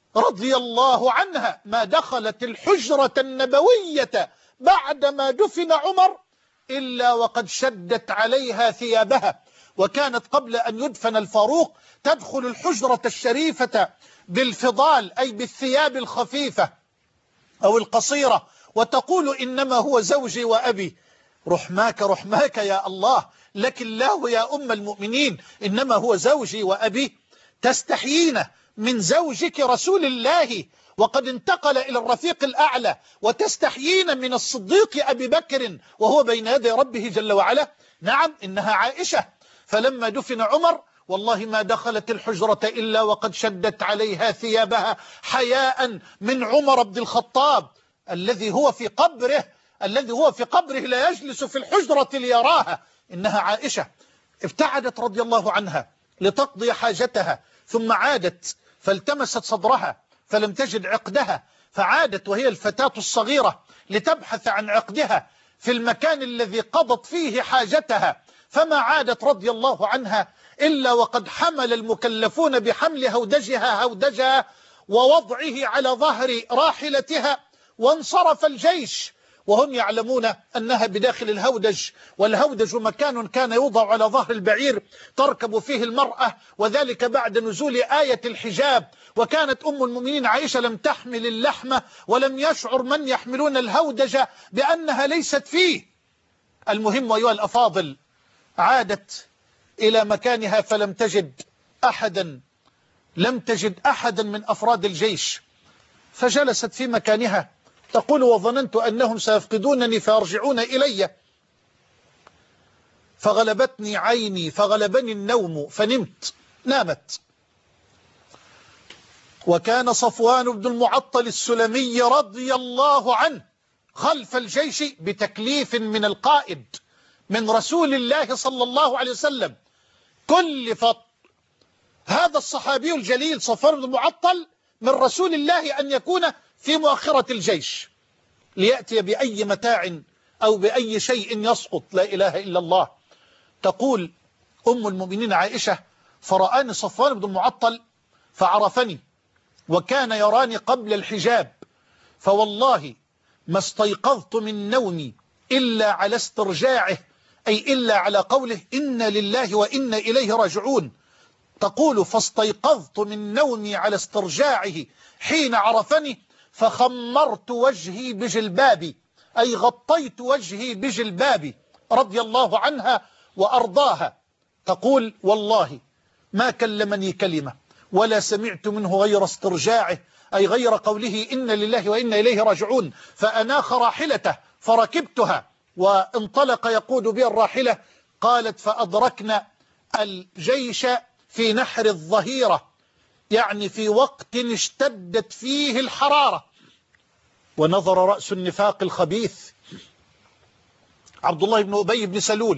ما دخلت الحجرة النبوية بعدما دفن عمر إلا وقد شدت عليها ثيابها. وكانت قبل أن يدفن الفاروق تدخل الحجرة الشريفة بالفضال، أي بالثياب الخفيفة أو القصيرة، وتقول إنما هو زوجي وأبي. رحماك رحماك يا الله، لك الله يا أم المؤمنين، إنما هو زوجي وأبي. تستحيين من زوجك رسول الله وقد انتقل إلى الرفيق الأعلى، وتستحيين من الصديق أبي بكر وهو بين يدي ربه جل وعلا. نعم، إنها عائشة. فلما دفن عمر والله ما دخلت الحجرة إلا وقد شدت عليها ثيابها حياء من عمر بن الخطاب الذي هو في قبره لا يجلس في الحجرة ليراها. إنها عائشة. ابتعدت رضي الله عنها لتقضي حاجتها، ثم عادت فالتمست صدرها فلم تجد عقدها، فعادت وهي الفتاة الصغيرة لتبحث عن عقدها في المكان الذي قضت فيه حاجتها، فما عادت رضي الله عنها إلا وقد حمل المكلفون بحمل هودجها ووضعه على ظهر راحلتها، وانصرف الجيش وهم يعلمون أنها بداخل الهودج، والهودج مكان كان يوضع على ظهر البعير تركب فيه المرأة، وذلك بعد نزول آية الحجاب. وكانت أم المؤمنين عائشة لم تحمل اللحمة ولم يشعر من يحملون الهودج بأنها ليست فيه. المهم أيها الأفاضل، عادت إلى مكانها فلم تجد أحدا من أفراد الجيش، فجلست في مكانها تقول: وظننت أنهم سيفقدونني فيرجعون إلي، فغلبتني عيني فغلبني النوم فنمت. نامت. وكان صفوان بن المعطل السلمي رضي الله عنه خلف الجيش بتكليف من القائد من رسول الله صلى الله عليه وسلم. كلف هذا الصحابي الجليل صفوان بن المعطل من رسول الله أن يكون في مؤخرة الجيش ليأتي بأي متاع أو بأي شيء يسقط. لا إله إلا الله. تقول أم المؤمنين عائشة: فرآني صفوان بن المعطل فعرفني وكان يراني قبل الحجاب، فوالله ما استيقظت من نومي إلا على استرجاعه أي إلا على قوله إنا لله وإنا إليه راجعون. تقول فاستيقظت من نومي على استرجاعه حين عرفني فخمرت وجهي بجلبابي، أي غطيت وجهي بجلبابي رضي الله عنها وأرضاها. تقول والله ما كلمني كلمة ولا سمعت منه غير استرجاعه، أي غير قوله إنا لله وإنا إليه راجعون، فأناخ راحلته فركبتها وانطلق يقود بي الراحلة. قالت فأدركنا الجيش في نحر الظهيرة، يعني في وقت اشتدت فيه الحرارة. ونظر رأس النفاق الخبيث عبد الله بن أبي بن سلول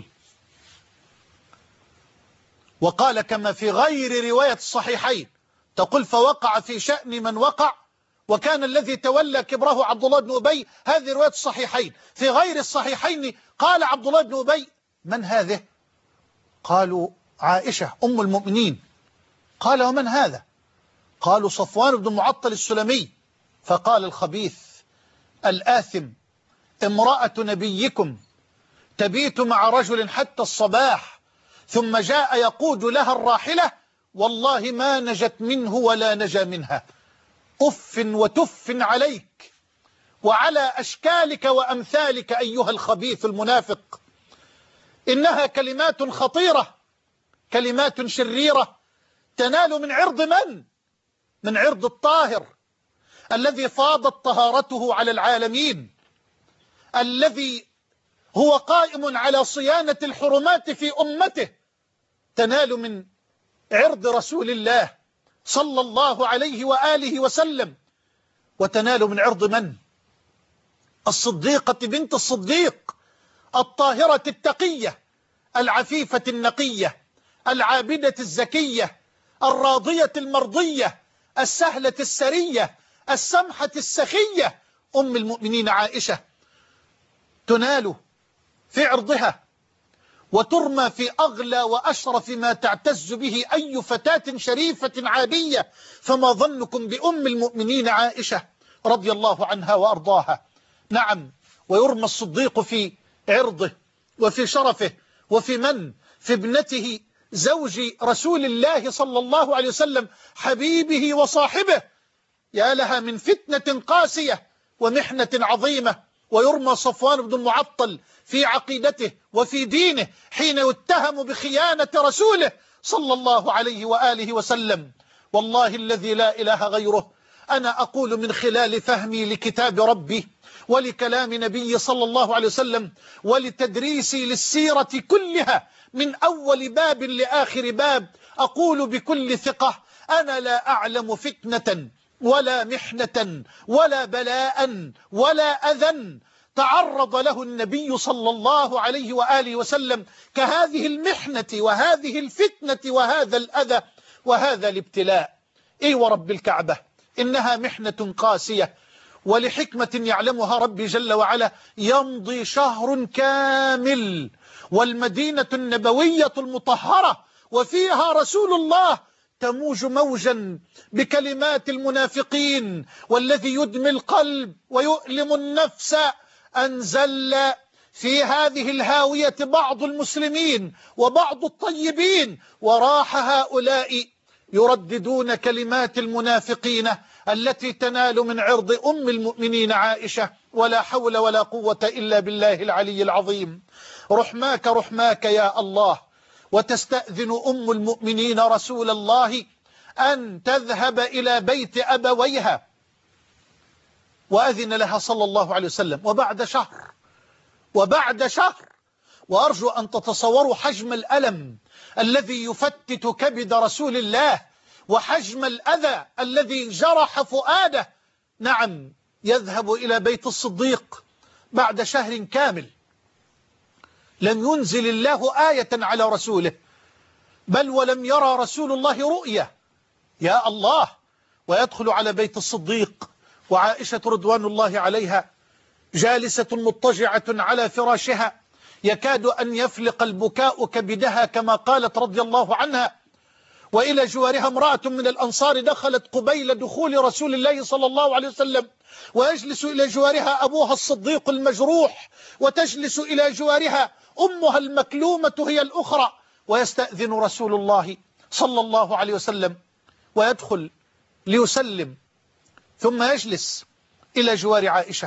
وقال كما في غير رواية الصحيحين، تقول فوقع في شأن من وقع وكان الذي تولى كبره عبد الله بن أبي. هذه رواية الصحيحين. في غير الصحيحين قال عبد الله بن أبي من هذه؟ قالوا عائشة أم المؤمنين. قال ومن هذا؟ قالوا صفوان بن معطل السلمي. فقال الخبيث الآثم امرأة نبيكم تبيت مع رجل حتى الصباح ثم جاء يقود لها الراحلة والله ما نجت منه ولا نجا منها. أف وتف عليك وعلى أشكالك وأمثالك أيها الخبيث المنافق. إنها كلمات خطيرة، كلمات شريرة تنال من عرض من؟ من عرض الطاهر الذي فاضت طهارته على العالمين، الذي هو قائم على صيانة الحرمات في أمته. تنال من عرض رسول الله صلى الله عليه وآله وسلم، وتنال من عرض من؟ الصديقة بنت الصديق الطاهرة التقية العفيفة النقية العابدة الزكية الراضية المرضية السهلة السرية السمحة السخية أم المؤمنين عائشة. تنال في عرضها وترمى في أغلى وأشرف ما تعتز به أي فتاة شريفة عادية، فما ظنكم بأم المؤمنين عائشة رضي الله عنها وأرضاها. نعم، ويرمى الصديق في عرضه وفي شرفه وفي من؟ في ابنته زوج رسول الله صلى الله عليه وسلم حبيبه وصاحبه. يا لها من فتنة قاسية ومحنة عظيمة. ويرمى صفوان بن المعطل في عقيدته وفي دينه حين يتهم بخيانة رسوله صلى الله عليه وآله وسلم. والله الذي لا إله غيره، أنا أقول من خلال فهمي لكتاب ربي ولكلام نبي صلى الله عليه وسلم ولتدريسي للسيرة كلها من أول باب لآخر باب، أقول بكل ثقة أنا لا أعلم فتنة ولا محنة ولا بلاء ولا أذى تعرض له النبي صلى الله عليه وآله وسلم كهذه المحنة وهذه الفتنة وهذا الأذى وهذا الابتلاء. إي ورب الكعبة إنها محنة قاسية، ولحكمة يعلمها ربي جل وعلا يمضي شهر كامل والمدينة النبوية المطهرة وفيها رسول الله تموج موجا بكلمات المنافقين والذي يدمي القلب ويؤلم النفس. أنزل في هذه الهاوية بعض المسلمين وبعض الطيبين، وراح هؤلاء يرددون كلمات المنافقين التي تنال من عرض أم المؤمنين عائشة. ولا حول ولا قوة إلا بالله العلي العظيم. رحماك رحماك يا الله. وتستأذن أم المؤمنين رسول الله أن تذهب إلى بيت أبويها، وأذن لها صلى الله عليه وسلم. وبعد شهر وأرجو أن تتصوروا حجم الألم الذي يفتت كبد رسول الله وحجم الأذى الذي جرح فؤاده. نعم، يذهب إلى بيت الصديق بعد شهر كامل لم ينزل الله آية على رسوله، بل ولم يرى رسول الله رؤيا. يا الله. ويدخل على بيت الصديق وعائشة رضوان الله عليها جالسة مضطجعة على فراشها يكاد أن يفلق البكاء كبدها كما قالت رضي الله عنها. وإلى جوارها امرأة من الأنصار دخلت قبيل دخول رسول الله صلى الله عليه وسلم، ويجلس إلى جوارها أبوها الصديق المجروح، وتجلس إلى جوارها أمها المكلومة هي الأخرى. ويستأذن رسول الله صلى الله عليه وسلم ويدخل ليسلم، ثم يجلس إلى جوار عائشة،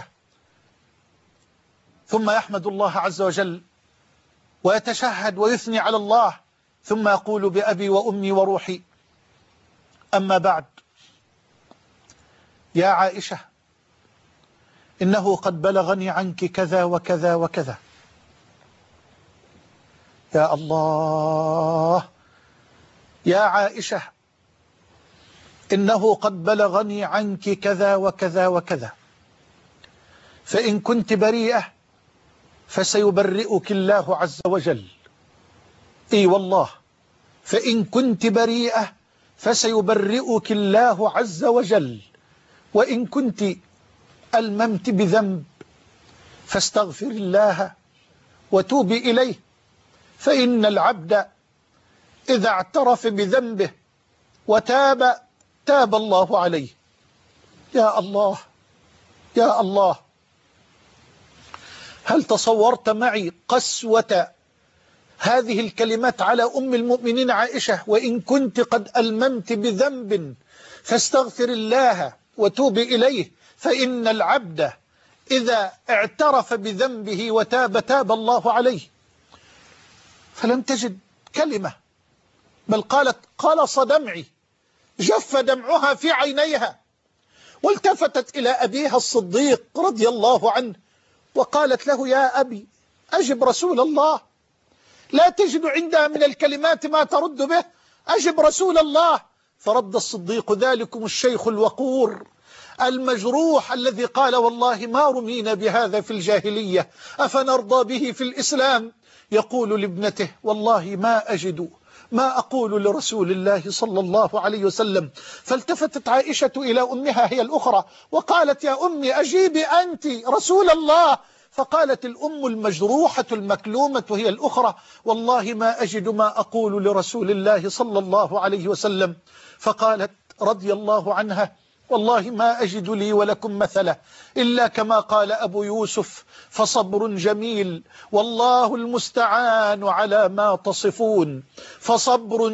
ثم يحمد الله عز وجل ويتشهد ويثني على الله، ثم يقول بأبي وأمي وروحي: أما بعد، يا عائشة، إنه قد بلغني عنك كذا وكذا وكذا. يا الله، يا عائشة، إنه قد بلغني عنك كذا وكذا وكذا، فإن كنت بريئة فسيبرئك الله عز وجل. إي والله، فإن كنت بريئة فسيبرئك الله عز وجل، وإن كنت ألممت بذنب فاستغفر الله وتوبي إليه، فإن العبد إذا اعترف بذنبه وتاب تاب الله عليه. يا الله، يا الله، هل تصورت معي قسوة هذه الكلمات على أم المؤمنين عائشة؟ وإن كنت قد ألممت بذنب فاستغفر الله وتوب إليه، فإن العبد إذا اعترف بذنبه وتاب تاب الله عليه. فلم تجد كلمة، بل قالت: قلص دمعي، جف دمعها في عينيها، والتفتت إلى أبيها الصديق رضي الله عنه وقالت له: يا أبي، أجب رسول الله. لا تجد عندها من الكلمات ما ترد به، أجب رسول الله. فرد الصديق: ذلكم الشيخ الوقور المجروح الذي قال: والله ما رمينا بهذا في الجاهلية أفنرضى به في الإسلام. يقول لابنته: والله ما أجد ما أقول لرسول الله صلى الله عليه وسلم. فالتفتت عائشة إلى أمها هي الأخرى وقالت: يا أمي، أجيبي أنت رسول الله. فقالت الأم المجروحة المكلومة هي الأخرى: والله ما أجد ما أقول لرسول الله صلى الله عليه وسلم. فقالت رضي الله عنها: والله ما أجد لي ولكم مثلا إلا كما قال أبو يوسف: فصبر جميل والله المستعان على ما تصفون. فصبر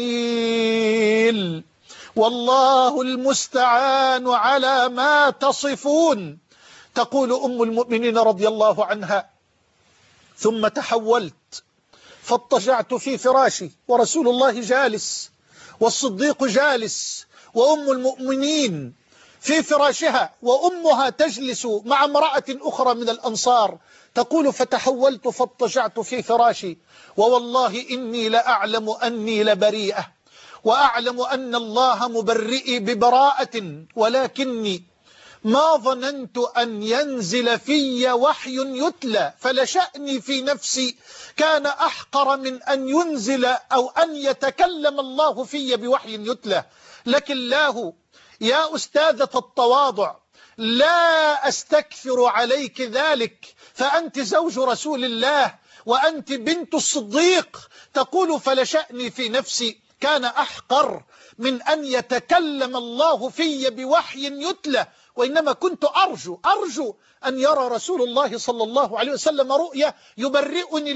جميل والله المستعان على ما تصفون. تقول أم المؤمنين رضي الله عنها: ثم تحولت فاضطجعت في فراشي ورسول الله جالس والصديق جالس وأم المؤمنين في فراشها وأمها تجلس مع امرأة أخرى من الأنصار. تقول: فتحولت فاضطجعت في فراشي ووالله إني لأعلم أني لبريئة وأعلم أن الله مبرئي ببراءة، ولكني ما ظننت أن ينزل في وحي يتلى، فلشأني في نفسي كان أحقر من أن ينزل أو أن يتكلم الله في بوحي يتلى. لكن الله يا أستاذة التواضع لا أستكثر عليك ذلك، فأنت زوج رسول الله وأنت بنت الصديق. تقول: فلشأني في نفسي كان أحقر من أن يتكلم الله في بوحي يتلى، وإنما كنت أرجو أن يرى رسول الله صلى الله عليه وسلم رؤيا يبرئني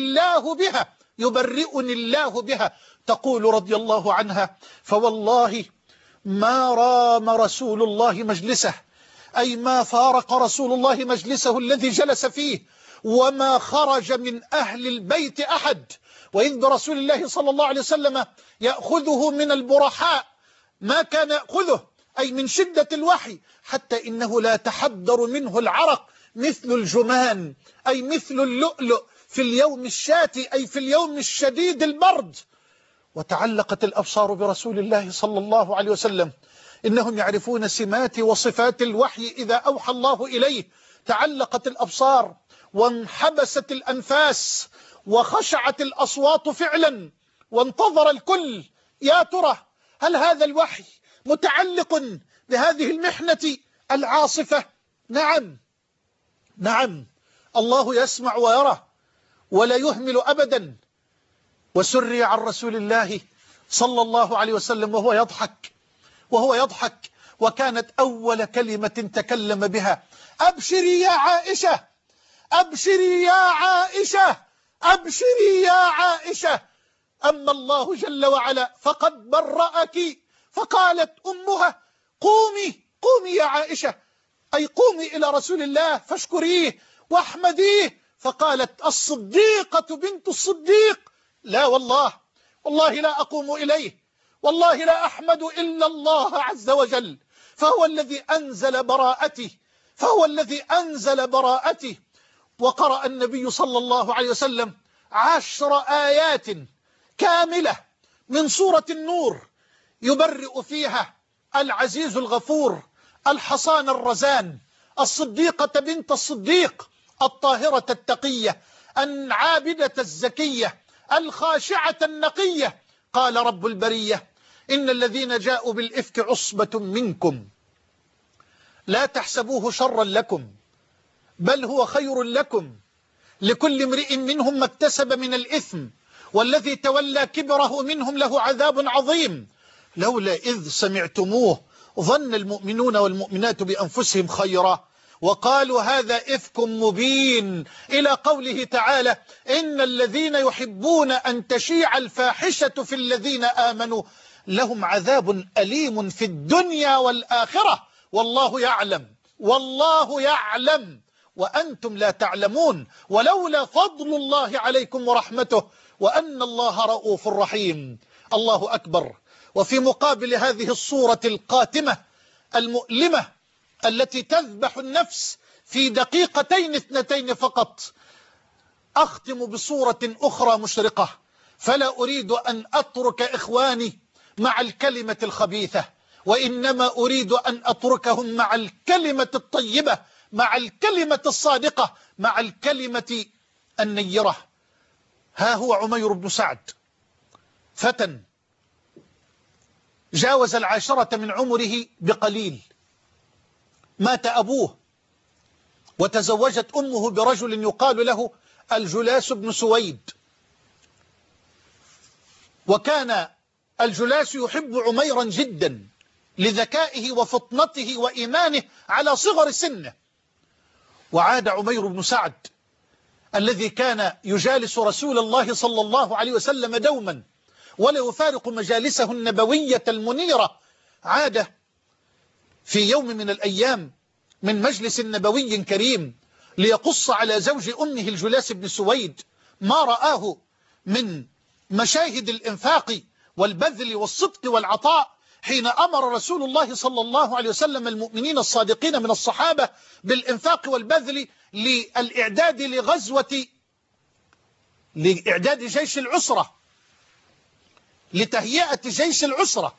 الله بها. تقول رضي الله عنها: فوالله ما رام رسول الله مجلسه، أي ما فارق رسول الله مجلسه الذي جلس فيه، وما خرج من أهل البيت أحد، وإذ برسول الله صلى الله عليه وسلم يأخذه من البرحاء ما كان يأخذه، أي من شدة الوحي، حتى إنه لا تحدر منه العرق مثل الجمان، أي مثل اللؤلؤ في اليوم الشاتي، أي في اليوم الشديد البرد. وتعلقت الأبصار برسول الله صلى الله عليه وسلم، إنهم يعرفون سمات وصفات الوحي إذا أوحى الله إليه. تعلقت الأبصار وانحبست الأنفاس وخشعت الأصوات فعلا، وانتظر الكل: يا ترى هل هذا الوحي متعلق بهذه المحنة العاصفة؟ نعم، الله يسمع ويرى ولا يهمل أبدا. وسري عن رسول الله صلى الله عليه وسلم وهو يضحك، وكانت أول كلمة تكلم بها: أبشري يا عائشة، أبشري يا عائشة، أبشري يا عائشة، أما الله جل وعلا فقد برأك. فقالت أمها قومي يا عائشة، أي قومي إلى رسول الله فاشكريه واحمديه. فقالت الصديقة بنت الصديق لا والله لا أقوم إليه، والله لا أحمد إلا الله عز وجل، فهو الذي أنزل براءتي. وقرأ النبي صلى الله عليه وسلم 10 آيات كاملة من سورة النور يبرئ فيها العزيز الغفور الحصان الرزان الصديقة بنت الصديق الطاهرة التقية العابدة الزكية الخاشعة النقية. قال رب البرية إن الذين جاءوا بالإفك عصبة منكم لا تحسبوه شرا لكم بل هو خير لكم، لكل امرئ منهم ما اكتسب من الإثم والذي تولى كبره منهم له عذاب عظيم. لولا إذ سمعتموه ظن المؤمنون والمؤمنات بأنفسهم خيرا وقالوا هذا إفك مبين، إلى قوله تعالى إن الذين يحبون أن تشيع الفاحشة في الذين آمنوا لهم عذاب أليم في الدنيا والآخرة والله يعلم وأنتم لا تعلمون، ولولا فضل الله عليكم ورحمته وأن الله رؤوف رحيم. الله أكبر. وفي مقابل هذه الصورة القاتمة المؤلمة التي تذبح النفس في 2 دقيقتين فقط، أختم بصورة أخرى مشرقة، فلا أريد أن أترك إخواني مع الكلمة الخبيثة، وإنما أريد أن أتركهم مع الكلمة الطيبة، مع الكلمة الصادقة، مع الكلمة النيرة. ها هو عمير بن سعد، فتى جاوز 10 من عمره بقليل، مات أبوه وتزوجت أمه برجل يقال له الجلاس بن سويد، وكان الجلاس يحب عميرا جدا لذكائه وفطنته وإيمانه على صغر سنه. وعاد عمير بن سعد الذي كان يجالس رسول الله صلى الله عليه وسلم دوما ولا يفارق مجالسه النبوية المنيرة، عاد في يوم من الأيام من مجلس نبوي كريم ليقص على زوج أمه الجلاس بن سويد ما رآه من مشاهد الإنفاق والبذل والصدق والعطاء، حين أمر رسول الله صلى الله عليه وسلم المؤمنين الصادقين من الصحابة بالإنفاق والبذل لإعداد جيش العسرة، لتهيئة جيش العسرة.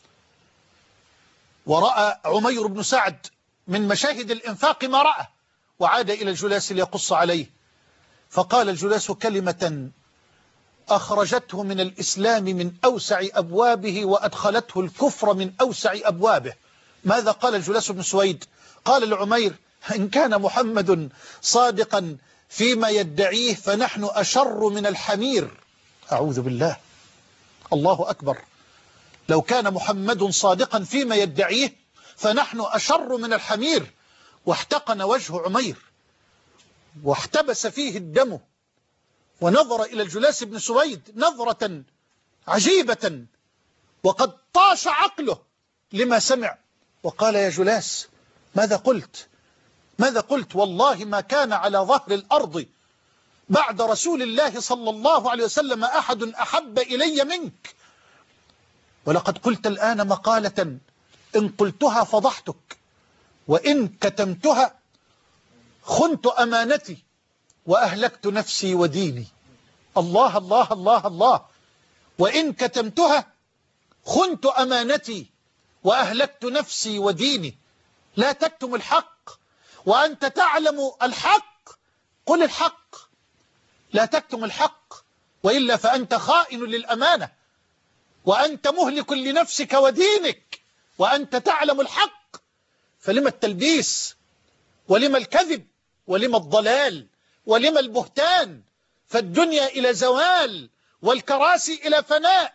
ورأى عمير بن سعد من مشاهد الإنفاق ما رأى، وعاد إلى الجلاس ليقص عليه، فقال الجلاس كلمة أخرجته من الإسلام من أوسع أبوابه وأدخلته الكفر من أوسع أبوابه. ماذا قال الجلاس بن سويد؟ قال لعمير إن كان محمد صادقا فيما يدعيه فنحن أشر من الحمير. أعوذ بالله، الله أكبر. لو كان محمد صادقا فيما يدعيه فنحن أشر من الحمير. واحتقن وجه عمير واحتبس فيه الدم، ونظر إلى الجلاس بن سويد نظرة عجيبة وقد طاش عقله لما سمع، وقال يا جلاس ماذا قلت؟ والله ما كان على ظهر الأرض بعد رسول الله صلى الله عليه وسلم أحد أحب إلي منك، ولقد قلت الآن مقالة إن قلتها فضحتك، وإن كتمتها خنت أمانتي وأهلكت نفسي وديني. الله الله الله الله. وإن كتمتها خنت أمانتي وأهلكت نفسي وديني. لا تكتم الحق وأنت تعلم الحق، قل الحق، لا تكتم الحق وإلا فأنت خائن للأمانة، وأنت مهلك لنفسك ودينك وأنت تعلم الحق. فلما التلبيس ولما الكذب ولما الضلال ولما البهتان؟ فالدنيا إلى زوال والكراسي إلى فناء.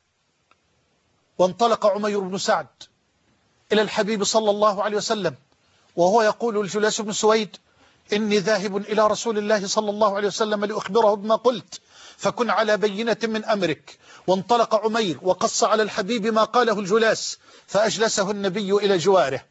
وانطلق عمير بن سعد إلى الحبيب صلى الله عليه وسلم وهو يقول الجلاس بن سويد إني ذاهب إلى رسول الله صلى الله عليه وسلم لأخبره بما قلت، فكن على بينة من أمرك. وانطلق عمير وقص على الحبيب ما قاله الجلاس، فأجلسه النبي إلى جواره.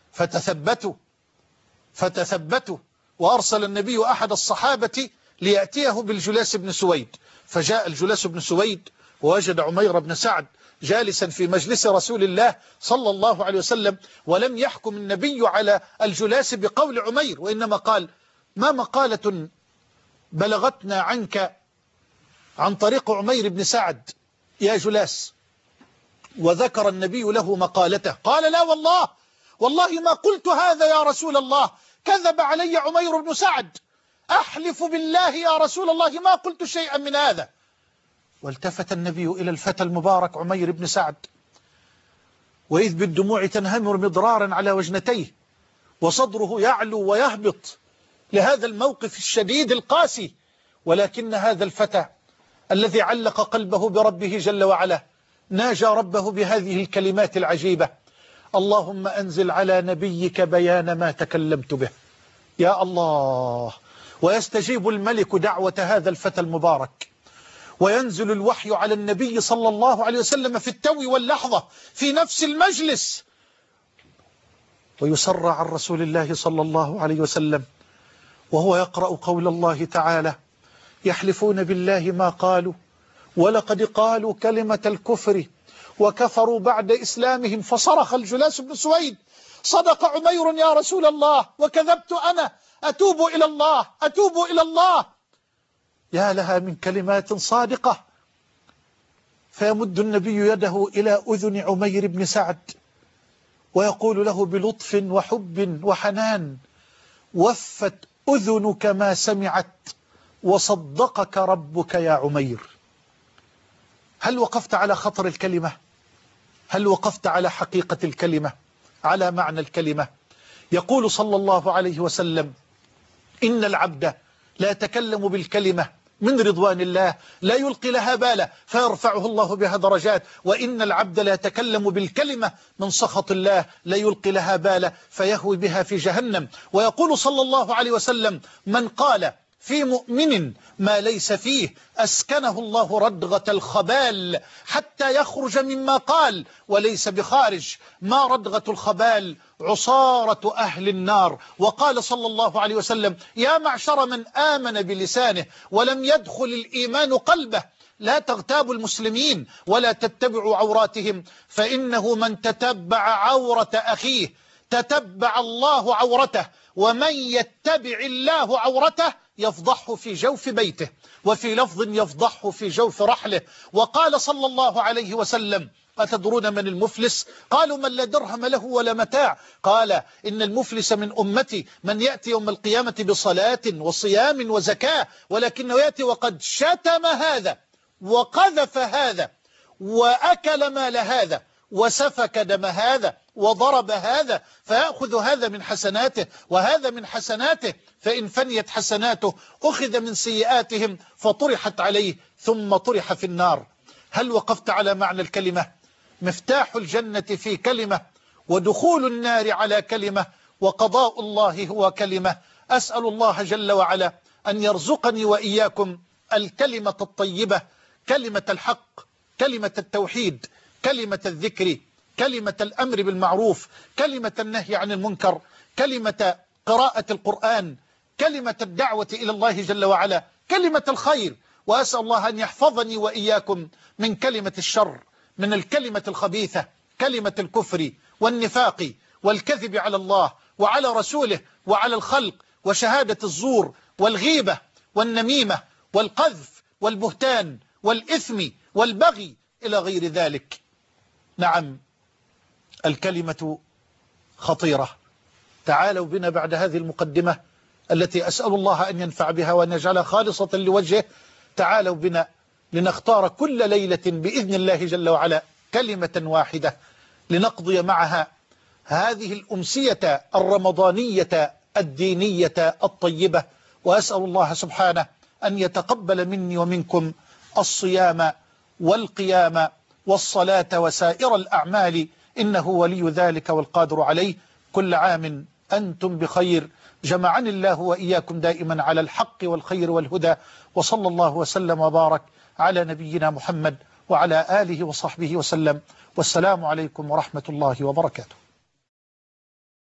فتثبتوا وأرسل النبي أحد الصحابة ليأتيه بالجلاس بن سويد. فجاء الجلاس بن سويد ووجد عمير بن سعد جالسا في مجلس رسول الله صلى الله عليه وسلم، ولم يحكم النبي على الجلاس بقول عمير، وإنما قال: ما مقالة بلغتنا عنك عن طريق عمير بن سعد يا جلاس؟ وذكر النبي له مقالته. قال: لا والله ما قلت هذا يا رسول الله، كذب علي عمير بن سعد، أحلف بالله يا رسول الله ما قلت شيئا من هذا. والتفت النبي إلى الفتى المبارك عمير بن سعد، وإذ بالدموع تنهمر مضرارا على وجنتيه، وصدره يعلو ويهبط لهذا الموقف الشديد القاسي. ولكن هذا الفتى الذي علق قلبه بربه جل وعلا ناجى ربه بهذه الكلمات العجيبة: اللهم أنزل على نبيك بيان ما تكلمت به. يا الله! ويستجيب الملك دعوة هذا الفتى المبارك، وينزل الوحي على النبي صلى الله عليه وسلم في التو واللحظة في نفس المجلس، ويسرى عن رسول الله صلى الله عليه وسلم وهو يقرأ قول الله تعالى: يحلفون بالله ما قالوا ولقد قالوا كلمة الكفر وكفروا بعد إسلامهم. فصرخ الجلاس بن سويد: صدق عمير يا رسول الله وكذبت أنا، أتوب إلى الله، أتوب إلى الله. يا لها من كلمات صادقة. فيمد النبي يده إلى أذن عمير بن سعد ويقول له بلطف وحب وحنان: وفت أذنك ما سمعت وصدقك ربك يا عمير. هل وقفت على خطر الكلمة؟ هل وقفت على حقيقة الكلمة، على معنى الكلمة؟ يقول صلى الله عليه وسلم: إن العبد لا يتكلم بالكلمة من رضوان الله لا يلقي لها بالا فيرفعه الله بها درجات، وإن العبد لا يتكلم بالكلمة من سخط الله لا يلقي لها بالا فيهوي بها في جهنم. ويقول صلى الله عليه وسلم: من قال في مؤمن ما ليس فيه أسكنه الله ردغة الخبال حتى يخرج مما قال وليس بخارج. ما ردغة الخبال؟ عصارة أهل النار. وقال صلى الله عليه وسلم: يا معشر من آمن بلسانه ولم يدخل الإيمان قلبه، لا تغتابوا المسلمين ولا تتبعوا عوراتهم، فإنه من تتبع عورة أخيه تتبع الله عورته، ومن يتبع الله عورته يفضحه في جوف بيته، وفي لفظ يفضحه في جوف رحله. وقال صلى الله عليه وسلم: أتدرون من المفلس؟ قالوا: من لا درهم له ولا متاع. قال: إن المفلس من أمتي من يأتي يوم القيامة بصلاة وصيام وزكاة، ولكنه يأتي وقد شتم هذا وقذف هذا وأكل مال هذا وسفك دم هذا وضرب هذا، فيأخذ هذا من حسناته وهذا من حسناته، فإن فنيت حسناته أخذ من سيئاتهم فطرحت عليه ثم طرح في النار. هل وقفت على معنى الكلمة؟ مفتاح الجنة في كلمة، ودخول النار على كلمة، وقضاء الله هو كلمة. أسأل الله جل وعلا أن يرزقني وإياكم الكلمة الطيبة، كلمة الحق، كلمة التوحيد، كلمة الذكر، كلمة الأمر بالمعروف، كلمة النهي عن المنكر، كلمة قراءة القرآن، كلمة الدعوة إلى الله جل وعلا، كلمة الخير. وأسأل الله أن يحفظني وإياكم من كلمة الشر، من الكلمة الخبيثة، كلمة الكفر والنفاق والكذب على الله وعلى رسوله وعلى الخلق، وشهادة الزور والغيبة والنميمة والقذف والبهتان والإثم والبغي إلى غير ذلك. نعم، الكلمة خطيرة. تعالوا بنا بعد هذه المقدمة التي أسأل الله أن ينفع بها وأن يجعلها خالصة لوجهه، تعالوا بنا لنختار كل ليلة بإذن الله جل وعلا كلمة واحدة لنقضي معها هذه الأمسية الرمضانية الدينية الطيبة. وأسأل الله سبحانه أن يتقبل مني ومنكم الصيام والقيام والصلاة وسائر الأعمال، إنه ولي ذلك والقادر عليه. كل عام أنتم بخير، جمعني الله وإياكم دائما على الحق والخير والهدى، وصلى الله وسلم وبارك على نبينا محمد وعلى آله وصحبه وسلم، والسلام عليكم ورحمة الله وبركاته.